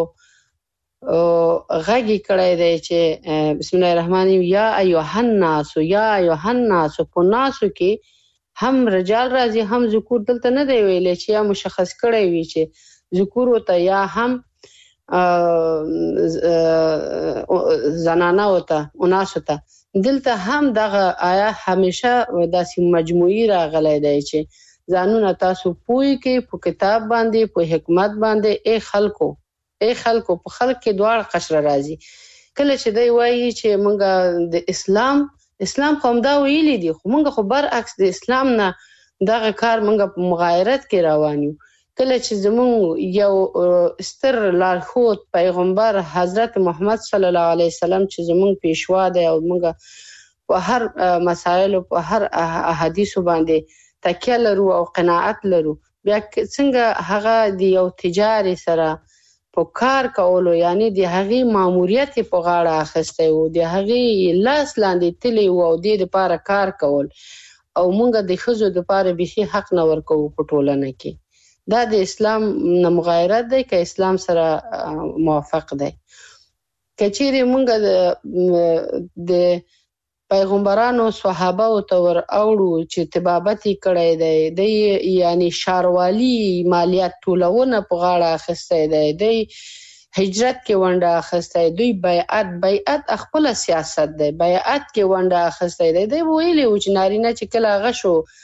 غږی کړی دی چې بسم الله الرحمن الرحیم یا ایها الناس یا ایها الناس، په ناسو کې هم رجال راځي هم ذکور، دلته نه دی ویلی چې یا مشخص کړی وي چې ذکور وته یا هم زنانه وته اناس وته، دلته هم دغه آیا همیشه داسې مجموعي راغلی دی چې ځانونه تاسو پوهی کې په کتاب باندې په حکمت باندې ای خلکو ای خلکو په خلک کې دواړه قشر راځي. کله چې دی وایي چې مونږ د اسلام اسلام قوم دا ویلي دي، خو مونږ خو برعکس د اسلام نه دغه کار مونږ په مغایرت کې روان یو. کله چې زمونږ یو ستر لارښود پیغمبر حضرت محمد صلی الله علیه وسلم چې زمونږ پیشوا دی او مونږ په هر مسایلو په هر احادیثو باندې تکیه لرو او قناعت لرو، بیا څنګه هغه د یو تجاري سره په کار کولو، یعنی د هغې ماموریت په غاړه اخیستی و، د هغې لاس لاندې تللی و او دې دپاره کار کول، او مونږ د ښځو دپاره بیخي حق نه ورکوو په ټولنه کې. دا د اسلام نه مغایرت دی که اسلام سره موافق دی؟ که چیرې مونږ د پیغمبرانو صحابه او ته ور اوړو چې طبابت یې کړی دی، دی یعنی شاروالي مالیات ټولونه په غاړه اخیستی دی، دی هجرت کې ونډه اخیستی، دوی بیعت بیعت خپله سیاست دی، بیعت کې ونډه اخیستی دی. دی ویلی و چې نارینه چې کله هغه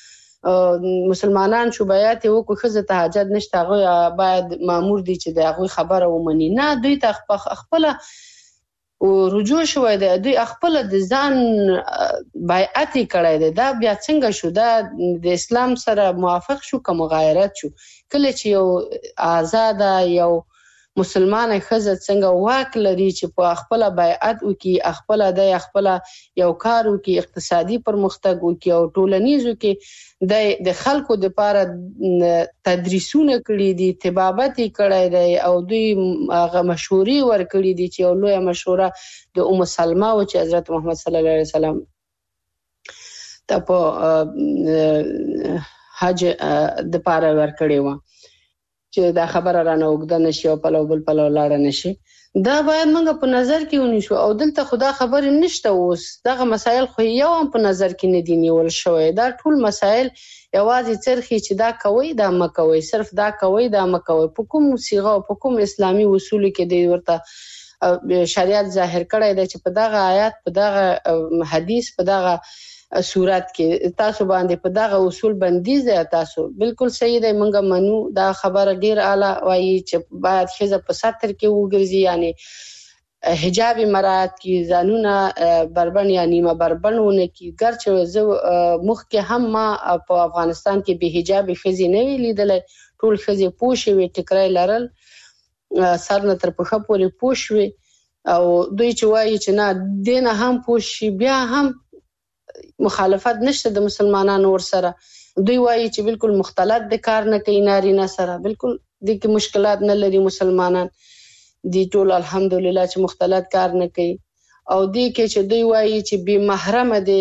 شو مسلمانان شو بیعت یې وکړو ښځه ته حاجت نشته، هغوی باید مامور دي چې د هغوی خبره ومني. نه، دوی ته خپله رجوع شوی دی، دوی خپل د ځان بیعت کړی دی. دا بیا څنګه شو؟ دا د اسلام سره موافق شو که مغایرت شو؟ کله چې یو آزاده یو مسلمانه ښځه څنګه واک لري چې په خپل بیعت وکړي، خپل د خپل یو کار وکړي، اقتصادي پرمختګ وکړي او ټولنیزو کې د خلکو دپاره تدریسونه کړي دي، طبابت یې کړی دی او دوی هغه مشورې ورکړي دي چې یو لویه مشوره د ام سلمه و چې حضرت محمد صلی الله علیه وسلم ته په حج دپاره ورکړې وه چې دا خبره رانه اوږده نشي او پلو بل پلو لاړه نشي. دا باید موږ په نظر کې ونیسو او دلته خو دا خبرې نشته. اوس دغه مسایل خو یو هم په نظر کې نه دي نیول شوی. دا ټول مسایل یوازې څرخي چې دا کوئ دا مه کوئ، صرف دا کوئ دا مه کوئ. په کوم صیغه او په کوم اسلامي اصولو کې دی ورته شریعت ظاهر کړی دی چې په دغه آیات، په دغه حدیث، په دغه صورت کې تاسو باندې په دغه اصول بندیز دی. تاسو بالکل صحیح دی، موږ منو دا خبره ډیر اعلی وایي چې باید ښځه په ستر کې وګرځي، یعنی حجاب مراعات کی، ځانونه بربند یا نیمه بربند ونه کی. ګرچه زه مخکې هم ما په افغانستان کې به حجاب ښځې نه وی لیدلی، ټول ښځې پوه شوې، ټیکری لرل، سر نه تر پښه پورې پوه شوې. او دوی چې وایي چې نه دې نه هم پوه شي، بیا هم مخالفت نشته د مسلمانانو ورسره. دوی وایي چې بالکل مختلط د کار نه کوي نارینه سره، بالکل دې کې مشکلات نه لري مسلمانان، دی ټول الحمدلله چې مختلط کار نه کوي. او دې کې چې دوی وایي چې بې محرمه دی،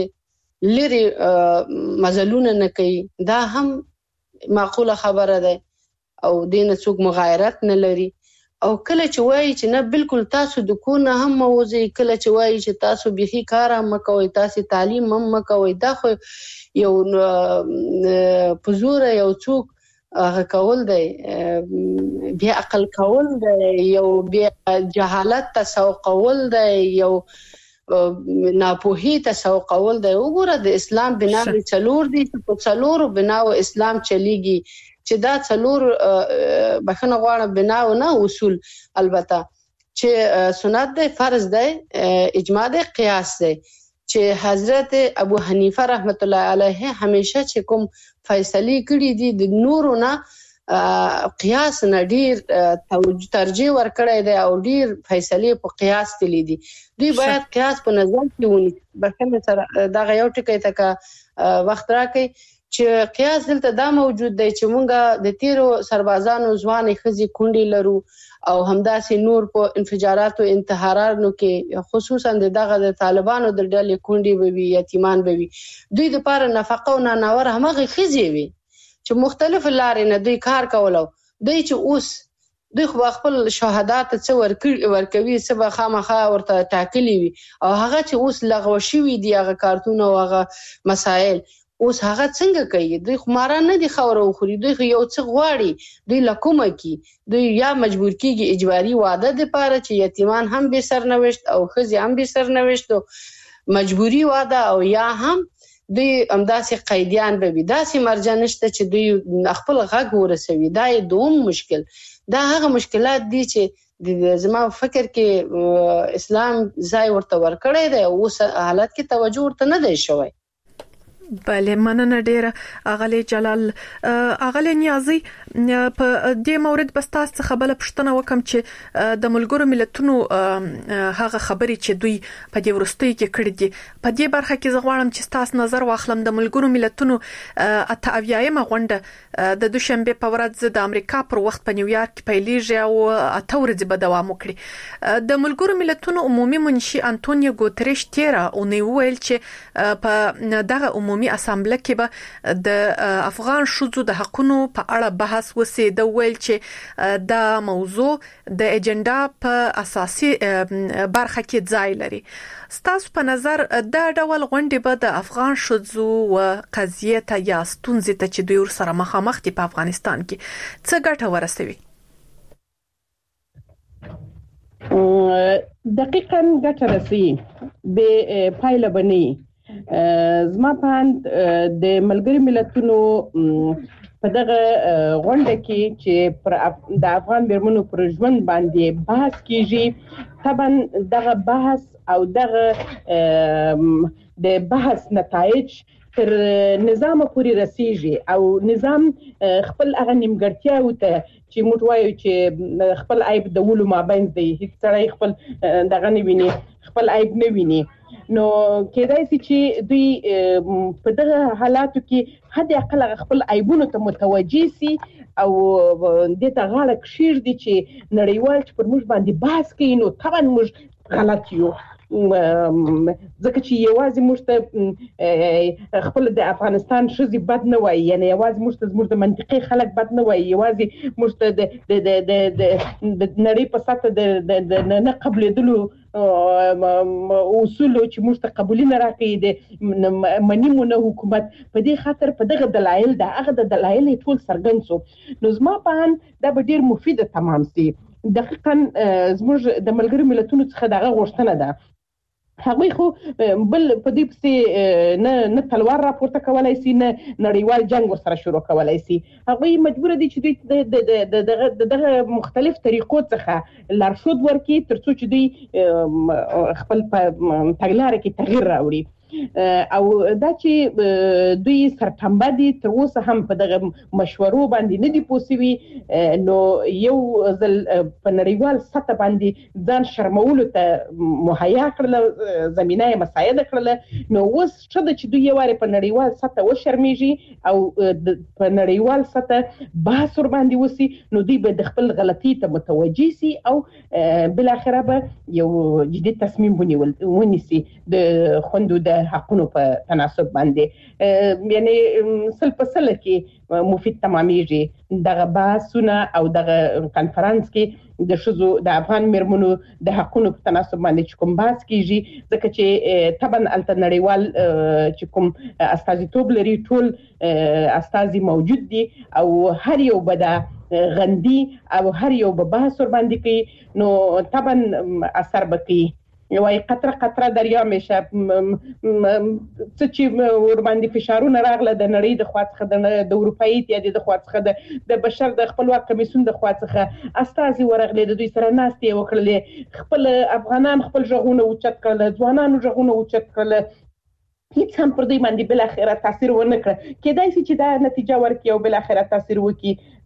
لرې مزلونه نه کوي، دا هم معقوله خبره ده او دې نه څوک مغایرت نه لري. او کله چې وایي چې نه بالکل تاسو د کور نه هم مه وځئ، کله چې وایي چې تاسو بیخي کار هم مه کوئ، تاسې تعلیم هم مه کوئ، دا خو یو په زوره یو څوک هغه کول دی، بیا عقل کول دی، یو بیا جهالت تسوقول دی، یو ناپوهي تسوقول دی. وګوره د اسلام بناوې څلور دي، په څلورو بناو اسلام چلیږي، چې دا څلور بخښنه غواړم بناو نه اصول، البته چې سنت دی، فرض دی، اجماع دی، قیاس دی. چې حضرت ابو حنیفه رحمت الله علیه همیشه چې کوم فیصله کړي دي د نورو نه قیاس نه ډیر ترجیح ورکړی دی او ډیر فیصله په قیاس تللی دي. دوی باید قیاس په نظر کې ونیسي. بخښنه سره دغه یو ټکی ته وخت راکړئ چې قیاس دلته دا موجود دی چې مونږ د تیرو سربازانو ځوانې ښځې کونډې لرو او همداسې نور په انفجاراتو انتحارانو کې خصوصا دغه د طالبانو د ډلې کونډې به وي یتیمان به وي دوی دپاره نفقه او نانور همغې ښځې وي چې مختلف لارې نه دوی کار کولو دوی چې اوس دوی خو خپل شهدا ته څه ورکوي څه به خامخا ورته ټاکلي وي او هغه چې اوس لغوه شوي دي هغه کارتونه او هغه مسایل اوس هغه څنګه کوي دوی خو ماران نه دي خاوره وخوري دوی خو یو څه غواړي دوی له کومه کی دوی یا مجبور کیږي اجباري واده دپاره چې یتیمان هم بې سرنوشت او ښځې هم بې سرنوشت مجبوري واده او یا هم دوی همداسې قیدیان به وي داسې مرجع نشته چې دوی خپل غږ ورسوي دا یې دوم مشکل دا هغه مشکلات دي چې زما فکر کې اسلام ځای ورته ورکړی دی اوس حالت کې توجه ورته نه دی شوی بله مننه ډیره اغلی جلال اغلی نیازی په دې مورد بس تاسو څخه بل پښتنه وکم چې د ملګرو ملتونو هغه خبرې چې دوی په دې ورستۍ کې کړې دي په دې برخه کې زه غواړم چې تاسو نظر واخلم د ملګرو ملتونو اته اویایم غونډه د دوشنبه په ورځ د امریکا پر وخت په نیویارک کې پیلېږي او اته ورځې به دوام وکړي د ملګرو ملتونو عمومي منشي انټونیو ګوتریش تیرا او نو ویل چې په دغه عمومي اسامبله کې به د افغان شوزو د حقونو په اړه بحث وسي د ویل چې دا موضوع د اجنډا په اساسي برخه کې ځای لري ستاسو په نظر دا ډول غونډې به د افغان شوزو او قضیه ته یا ستونزې ته چې دوی سره مخامخ دي په افغانستان کې څه ګټه ورسوي دقیقاً ګټه رسوي به پایله بني زما په د ملګری ملتونو په دغه غونډه کې چې پر د افغان میرمنو پر ژوند باندې بحث کیږي طبعا دغه بحث او دغه د بحث نتایج تر نظام پورې رسیږي او نظام خپل هغه نیمګړتیاو ته چې موږ وایو چې خپل عیب د ولو مابین دی هیڅ سړی خپل دغه نه ویني خپل عیب نه ویني نو کېدای شي چې دوی په دغه حالاتو کې حد اقل خپل عیبونو ته متوجي سي او د ته غاړه کشیر دي چې نړیوال چې پر موږ باندې بحث کوي نو طبعا موږ غلط یو ځکه چې یوازې موږ ته خپل د افغانستان ښځې بد نه وایي یعنی یوازې موږ ته زموږ د منطقې خلک بد نه وایي یوازې موږ ته د نړۍ په سطحه د نه قبلېدلو اصول چې موږ ته قبولي نه راکوي د مني مو نه حکومت په دې خاطر په دغه دلایل د هغه د دلایل ټول څرګند شو نو زما په اند دا به ډېر مفیده تمام سي دقیقاً زموږ د ملګرو ملتونو څخه دغه غوښتنه ده هغوی خو بل په دې پسې نه نه تلوار راپورته کولای شي نه نړیوال جنگ ورسره شروع کولای شي هغوی مجبور دي چې دوی د دغه مختلف طریقو څخه لارښود ورکړي تر څو چې دوی خپل په تګلاره کې تغییر راوړي او دا چې دوی سرټمبه دي تر اوسه هم په دغه مشورو باندې نه دي پوسوي نو یو ځل په نړیوال سطح باندې ځان شرمولو ته مهیا کړل زمینه یې مساعده کړل نو اوس څه د چې دوی یو واره په نړیوال سطح وشرمېږي او په نړیوال سطح بحث ور باندې وسی نو دوی به د خپل غلطي ته متوجي سي او بل اخره به یو جدي تصمیم ونیسي د خوندو د حقونو په تناسب باندې یعنی سل په سل کې مفید تمامېږي دغه بحثونه او دغه کانفرنس کې د ښځو د افغان میرمنو د حقونو په تناسب باندې چې کوم بحث کیږي ځکه چې طبعا الته نړیوال چې کوم استازیتوب لري ټول استازي موجود دي او هر یو به د غندي او هر یو به بحث ور باندې کوي نو طبعا اثر بکي یوای قطره قطره دریا میشه څه چې ور باندې فشارونه راغله د نړۍ د خوا څخه د اروپایي اتحادیې د خوا څخه د بشر د خپلواک کمیسیون د خوا څخه استازي ورغلي د دوی سره ناستې وکړلې خپل افغانان خپل ژغونه اوچت کړل ځوانانو ژغونه اوچت کړل هیڅ هم پر دوی باندې بل اخره تاثیر ونه کړ کېدای شي چې دا نتیجه ورکړي او بل اخره تاثیر وکړي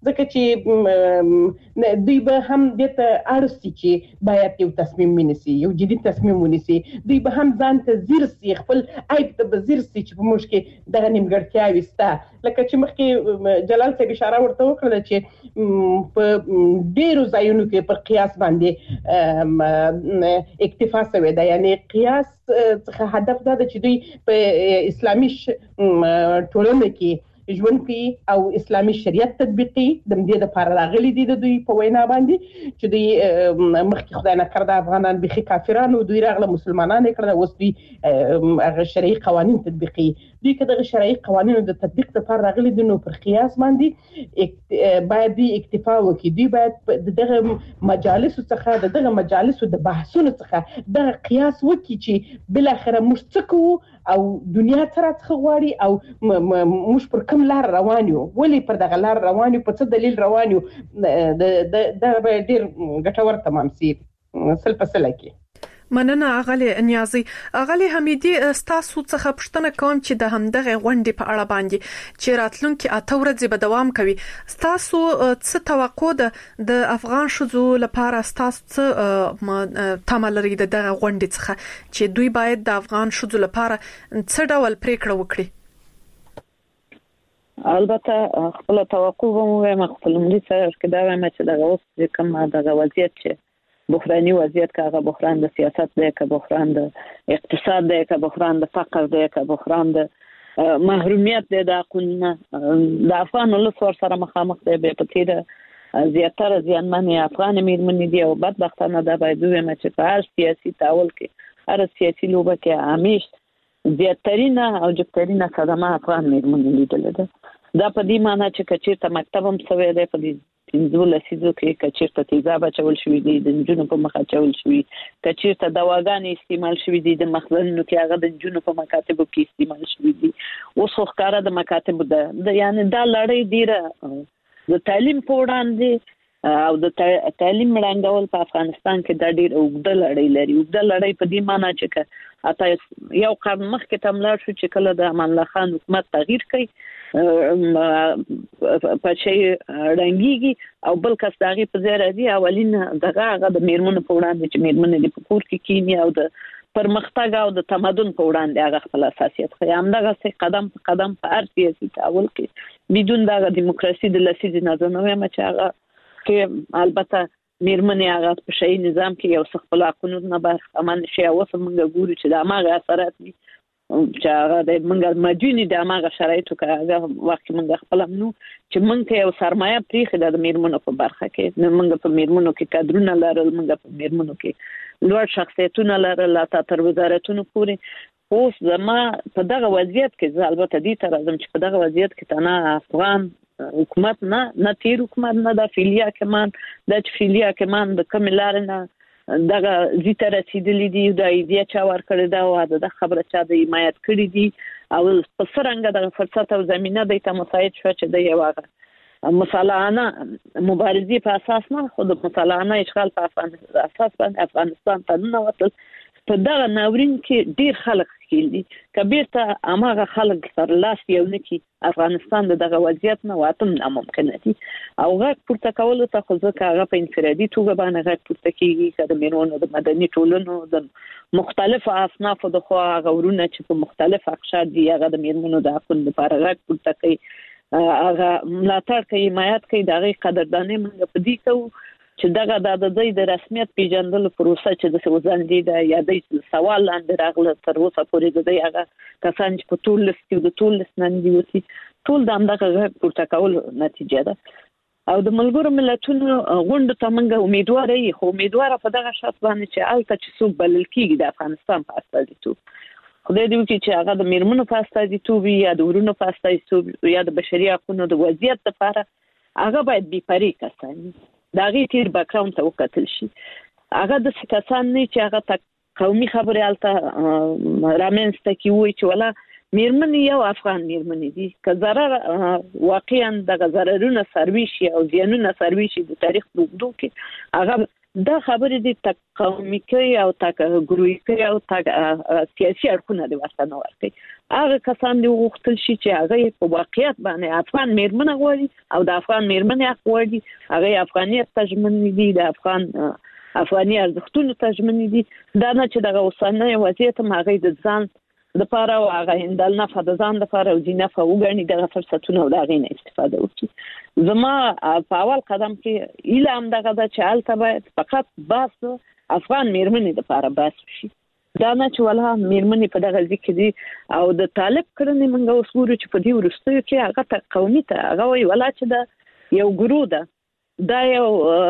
ځکه چې دوی به هم دته اړسي چې باید یو تصمیم ونیسي، یو جدي تصمیم ونیسي. دوی به هم ځان ته ځیر سي، خپل عیب ته به ځیر سي چې په موږ کې دغه نیمګړتیاوې شته. لکه چې مخکې جلال صاحب اشاره ورته وکړه چې په ډېرو ځایونو کې په قیاس باندې اکتفا شوې ده. یعنی قیاس څخه هدف دا ده چې دوی په اسلامي ټولنه کې ژوند کوي او اسلامي شریعت تطبیقي. د دې لپاره راغلي دي د دوی په وینا باندې چې دوی مخکې خدای نه کړ د افغانان بخي کافرانو، دوی راغله مسلمانان کړل، اوس دوی هغه شرعي قوانين تطبیقي. دوی که دغه شرعي قوانینو د تطبیق لپاره راغلي دي نو پر قیاس باندې باید دوی اکتفا وکړي. دوی باید دغه مجالسو څخه دغه مجالسو د بحثونو څخه دغه قیاس وکړي چې بل اخره موږ څه کوو او دنیا تر څخه غواړي او موږ پر کوم لار روان یو، ولې پر دغه لار روان یو، په څه دلیل روان یو. دا به ډیر ګټور تمام سي سل په سل کې. مننه اغلی نیازي. اغلی حمیدي ستاسو څخه پوښتنه کوم چې د همدغه غونډې په اړه باندې چې راتلونکي اته ورځې به دوام کوي، ستاسو څه توقع ده د افغان شذو لپاره؟ ستاسو څه تمه لري د دغه غونډې څخه چې دوی باید د افغان شذو لپاره څه ډول پریکړه وکړي؟ البته خپل توقع به مو وایم، خپل ملي سره کې دا وایم چې دغه اوس کوم دغه وضعیت چې بحراني وضعیت که هغه بحران د سیاست دی، که بحران د اقتصاد دی، که بحران د فقر دی، که بحران د محرومیت دی د حقونو، د افغان ولس ورسره مخامخ دی. بیا په تېره زیاتره زیانمنې افغان مېرمنې دي او بدبختانه دا باید ووایم چې په هر سیاسي تحول کې، هر سیاسي لوبه کې همیش زیاترینه او جبترینه صدمه افغان مېرمنې لیدلې ده. دا په دې معنی چې که چېرته مکتب هم سوی دی، په دې پنځو لسیزو کې که چېرته تیزاب اچول شوي دي، د نجونو په مخ اچول شوي، که چېرته دواګانې استعمال شوي دي د مخزنونو کې، هغه د نجونو په مکاتبو کې استعمال شوي دي. اوس خو ښکاره د مکاتبو ده. یعنې دا لړۍ ډېره د تعلیم په وړاندې او د تعلیم ړنګول په افغانستان کې دا ډېر اوږده لړۍ لري. اوږده لړۍ په دې معنی چې که حتی یو قرن مخکې ته ملاړ شو چې کله د امان الله خان حکومت تغییر کوي، پچې رنګيږي او بل کس دغه په ځای راځي، اولین دغه هغه د میرمنو په وړاندې چې میرمنې د پکور کې کینی او د پرمختګ او د تمدن په وړاندې هغه خپل اساسیت خو همدغه سي قدم په قدم په هر سیاسي تحول کې بدون دغه دیموکراسي د لسیزې نه نه ما چې هغه کې البته میرمنې هغه په شي نظام کې یو څه خپل حقوقو نه برخمن شي او څنګه ګوري چې د هغه اثرات دي چې هغه د منګل مدونی د هغه شرایطو کې هغه وخت موږ خپل منو چې موږ یو سرمایه پریخي د میرمنو په برخه کې نه موږ په میرمنو کې کادرونه لرل، موږ په میرمنو کې لوړ شخصیتونه لرل لا تر وزارتونو پورې. اوس زما په دغه وضعیت کې البته دې تر ازم چې په دغه وضعیت کې تنه افغان حکومت نه نه تیر حکومت نه د فیلیا کمان د فیلیا کمان د کملار نه دغه زیته رسیدلې دي د ایډیا چا ور کړی دا او د خبره چا د حمایت کړی دي او په څرنګه د فرصت او زمينه د ته مساعد شو چې د یو هغه مسالانه مبارزې په اساس نه خو د مسالانه اشغال په اساس باندې افغانستان ته نه وصل. په دغه ناورین کې ډیر خلک خېل دي کبیر ته اماغه خلک سره لاس یو نکي افغانستان د دغه وضعیت نه واتم ناممکن دي او غږ پورته کول ته خو ځکه هغه په انفرادي توګه باندې غږ پورته کیږي چې د میرونو د مدني ټولنو د مختلفو اصنافو د خو غورونه چې په مختلف اقشار دي هغه د میرونو د حقوقو لپاره غږ پورته کوي، هغه ملاتړ کوي، حمایت کوي، دغه قدرداني موږ په دې کوو چې دغه د دې د رسمیت پیژندلو پروسه چې د سوزان دي د یادې سوال لاندې راغله تر اوسه پورې د دې هغه کسان چې په ټول لست د ټول لست نه دي وتی ټول د همدغه غږ پورته کول نتیجه ده او د ملګرو ملتونو غونډه ته موږ امیدوار یو خو امیدوار په دغه شرط باندې چې الته چې څوک بلل کیږي د افغانستان په استازیتوب خدای دې وکړي چې هغه د میرمنو په استازیتوب یا د ورونو په استازیتوب یا د بشري حقوقو د وضعیت لپاره هغه باید بي پرې کسان دا غي تیر بیکګراوند ته وکتل شي. هغه د کسان نه چې هغه قومي خبرې الته رامنځته کیوي چې ولا میرمن یو افغان میرمن دي که ضرر واقعا د ضررونه سروي شي او زیانونه سروي شي د تاریخ په اوږدو کې هغه دا خبرې دي تک قومي کوي او تک ګروي کوي او تک سیاسي اړخونه د وطن ورکي. هغه کسان دی وغوښتل شي چې هغه په واقعیت باندې افغان میرمن غواړي او د افغان میرمن حق غواړي، هغه افغانیت تجمن دي، د افغان افغاني ارزښتونو تجمن دي. دا نه چې دغه اوسنۍ وضعیت هغه د ځان د لپاره او هغه هندل نه فد ځان د لپاره او دینه فوګنی دغه فرصتونه ولغې نه استفاده وکړي. زما په اول قدم کې اعلان دغه د چال تبعت فقط بس افغان میرمنې د لپاره بس شي. دا نه چې ولا میرمنې په دغه ځکه دي او د طالب کړنې منګه وسورو چې په دې ورستیو کې هغه ته قومي ته هغه وی ولا چې دا یو ګرو ده، دا یو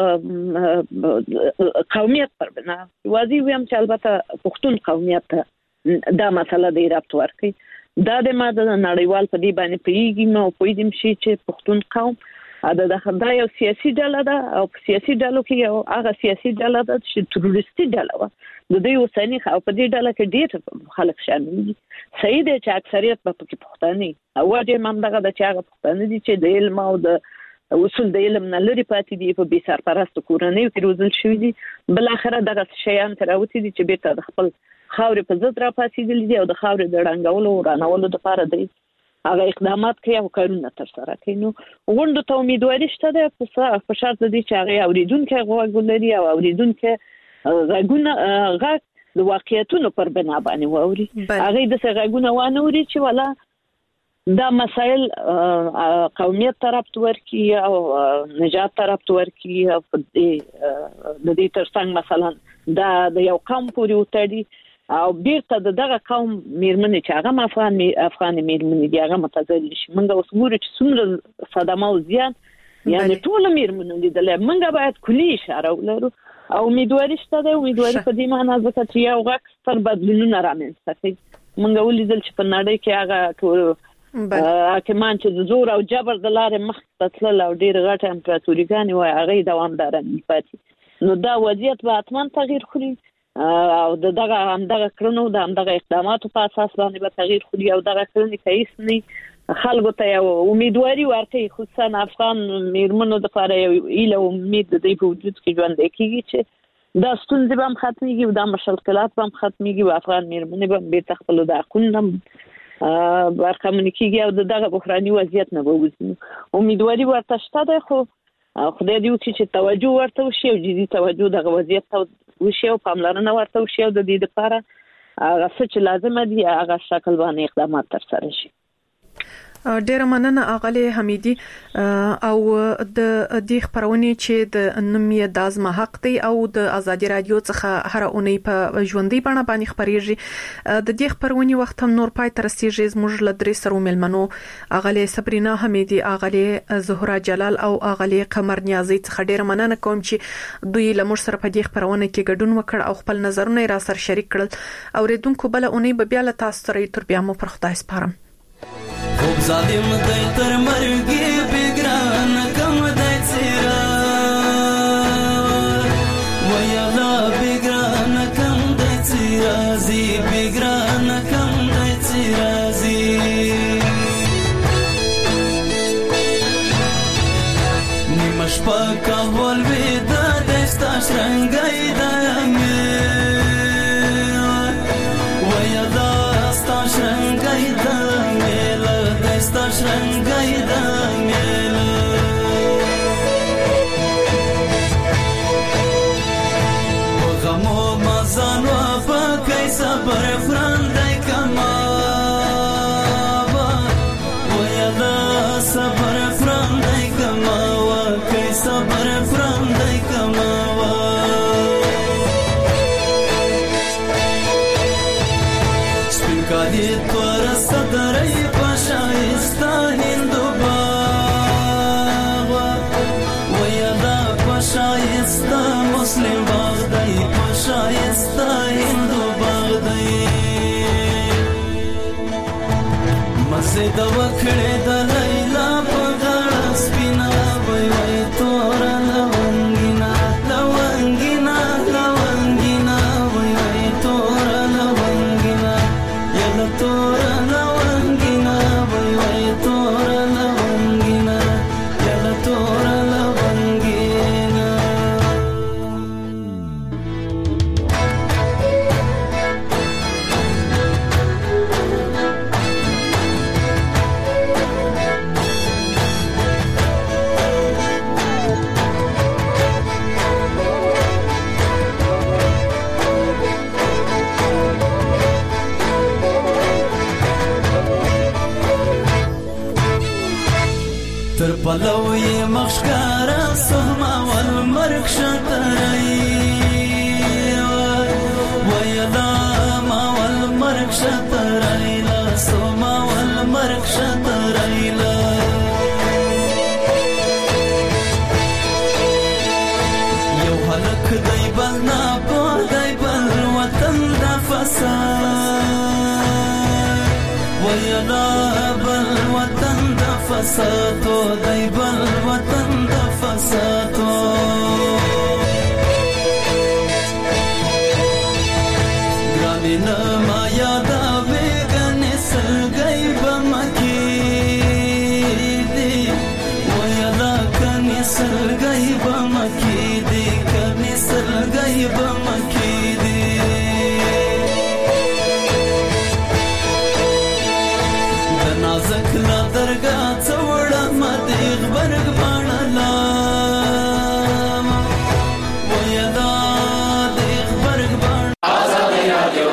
قومیت پر بنا وادي ویم چې البته پښتون قومیت ته دا مسله دی رابط ورکي. دا د ماده نړیوال په دې باندې پیږي نو پویدم شي چې پښتون قوم دا د خدای یو سیاسي ډله ده او په سیاسي ډلو کې یو هغه سیاسي ډله ده چې تروریستي ډله و. د دې اوسنی خو په دې ډله کې ډېر خلک شامل دي. صحیح دی چې اکثریت په کې پښتانه او دې مم دغه د چې هغه پښتانه دي چې د علم او د اصول د علم نه لري پاتې دي، په بي سرپرست کورنۍ کې روزل شوی دي. بل اخره دغه شیان تراوتی دي چې بیرته د خپل خاورې په ضد را پاتېدل دي او د خاورې د رنګولو او رانولو لپاره دی هغه اقدامات کوي او کارونه ترسره کوي. نو غونډو ته امیدواري شته ده په شرط دی چې هغه اوریدونکو غوږ لري او اوریدونکو غوږونه غږ د واقعیتونو پر بنا باندې واوري. هغه د څه غوږونه وانه وري چې ولا دا مسائل قومیت طرف ورکی او نجات طرف ورکی او د دې ترڅنګ مثلا دا د یو قوم پورې وتړي او بیرته دغه قوم میرمنې چې هغه افغان افغان میرمنې دی هغه متضرر شي. موږ اوس ګورو چې څومره صدمه او زیان یعنی ټول میرمنې لیدل. موږ باید کلی اشاره ولرو او امیدواري شته ده. امیدواري په دې معنی ځکه چې یو غږ ستر بدلونونه رامنځته کوي. موږ ولیدل چې په نړۍ کې هغه ټول حاکمان چې د زور او جبر د لارې مخ ته تلل او ډېر غټ امپراتوریګانې وای هغه دوامدار نه پاتې. نو دا وضعیت به حتما تغییر خوري او دغه همدغه کړنو د همدغه اقداماتو په اساس باندې به تغییر خوري او دغه کړنې کیس نه خلکو ته یو امیدواري ورکوي، خصوصا افغان میرمنو د لپاره یو ایله امید د دې په وجود کې ژوند کیږي چې دا ستونزې به هم ختمېږي او دا مشکلات به هم ختمېږي او افغان میرمنې به بیرته خپل د حقونو برخمن کیږي او دغه بحراني وضعیت نه به وځي. امیدواري ورته شته ده، خو خدای دې وکړي چې توجه ورته وشي او جدي توجه دغه وضعیت ته وشي او پاملرنه ورته وشي او د دې لپاره هغه څه چې لازم دي هغه شکل باندې اقدامات ترسره شي. ډیره مننه اغلی حمیدي او د دې خبرونه چې د نومي د ازما حق دی او د ازادي رادیو څخه هر اونۍ په ژوندۍ بڼه باندې خبريږي. د دې خبرونه وخت هم نور پای تر رسیدي زموږ لدري سره ملمنو اغلی صبرینا حمیدي، اغلی زهرا جلال او اغلی قمر نیازي څخه ډیره مننه کوم چې دوی لمر سره په دې خبرونه کې ګډون وکړ او خپل نظرونه را سره شریک کړل. اوریدونکو بل اونۍ به بیا له تاسو سره تر بیا مو پر خدای سپارم. خوب ظالم دی تر مرګي بګران کم دی چیرې ویا لا بګران کم دی چیرې زی بګران کم دی چیرې زی نیمش پاک اول ودا دستا شرنګای دانګ ویا دا ستا شرنګای دانګ sta shrangai dangela gamo mazano fa kai sabar frandai kama wa ya da sabar frandai kama wa kai sabar frandai kama wa spinkadi tora sadarai شایسته هندو باغ ویا دا شایسته مسلم باغ دی شایسته هندو باغ دی مسجد وکړه د لیلا په غاړه سپینا وای وای تور لونګینا لونګینا لونګینا وای وای تور لونګینا یلا تور پلو یې مخشکارا سوما والمرک شترای ویلا ما والمرک شترای لا سوما والمرک شترای لا یو هلک دی بل نا په دی بل وطن د فساد ویلا بل وطن د فسادو دی بل وطن د فسادو ګرانینا ما یادا وګنې سلګي بمکی دی ویلا کني سلګي بمکی دی کني سلګي بمکی دی د نازک لا درګه څوړه مدې غبرګ باڼلا ویدا دې غبرګ باڼ آزاد رادیو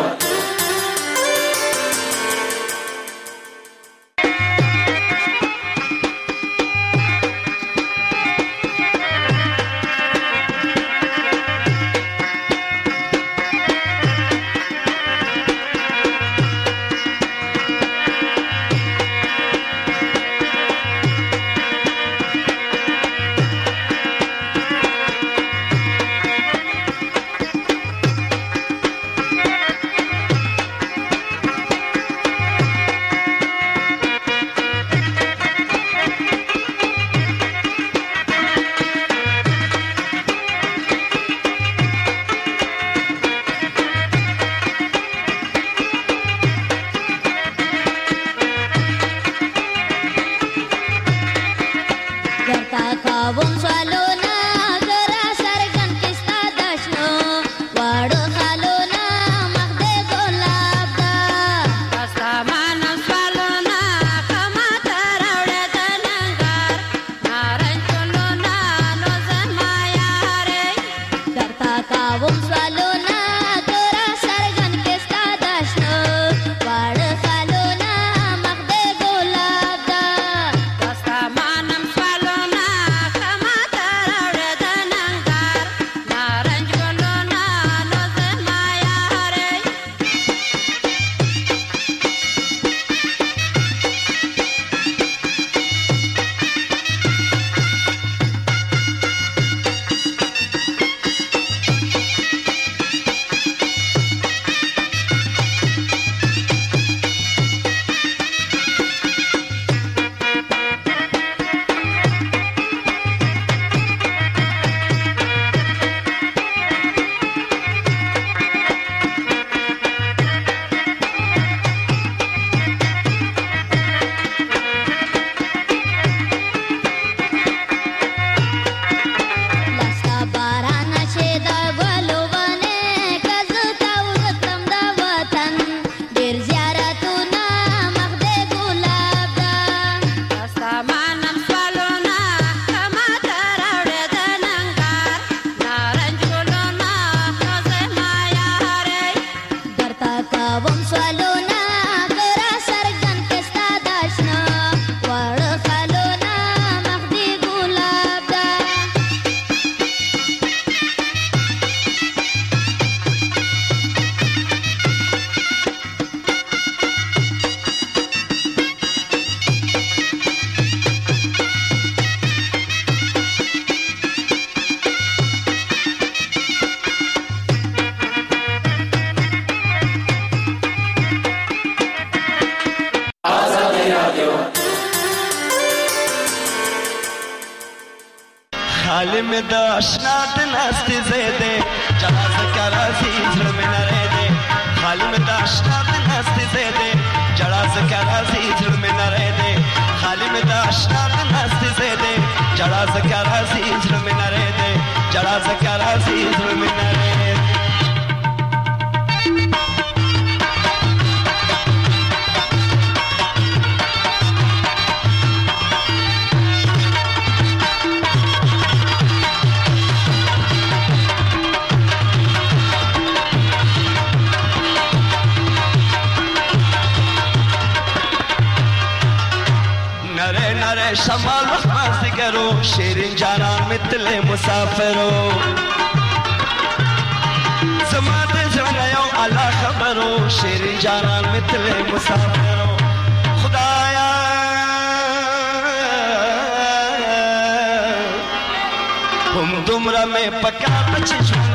حال में दाशनात नास्ते ज़ेदे जला ज़करा ज़ीज़ में न रह दे हाल में दाशनात नास्ते ज़ेदे जला ज़करा ज़ीज़ में न रह दे हाल में दाशनात नास्ते ज़ेदे जला ज़करा ज़ीज़ में न रह दे जला ज़करा ज़ीज़ में न रह दे शमाल مثل مسافرو زما د زړه یو الله خبرو شیرین جانان مثل مسافرو خدایا هم دومره مې پکار چې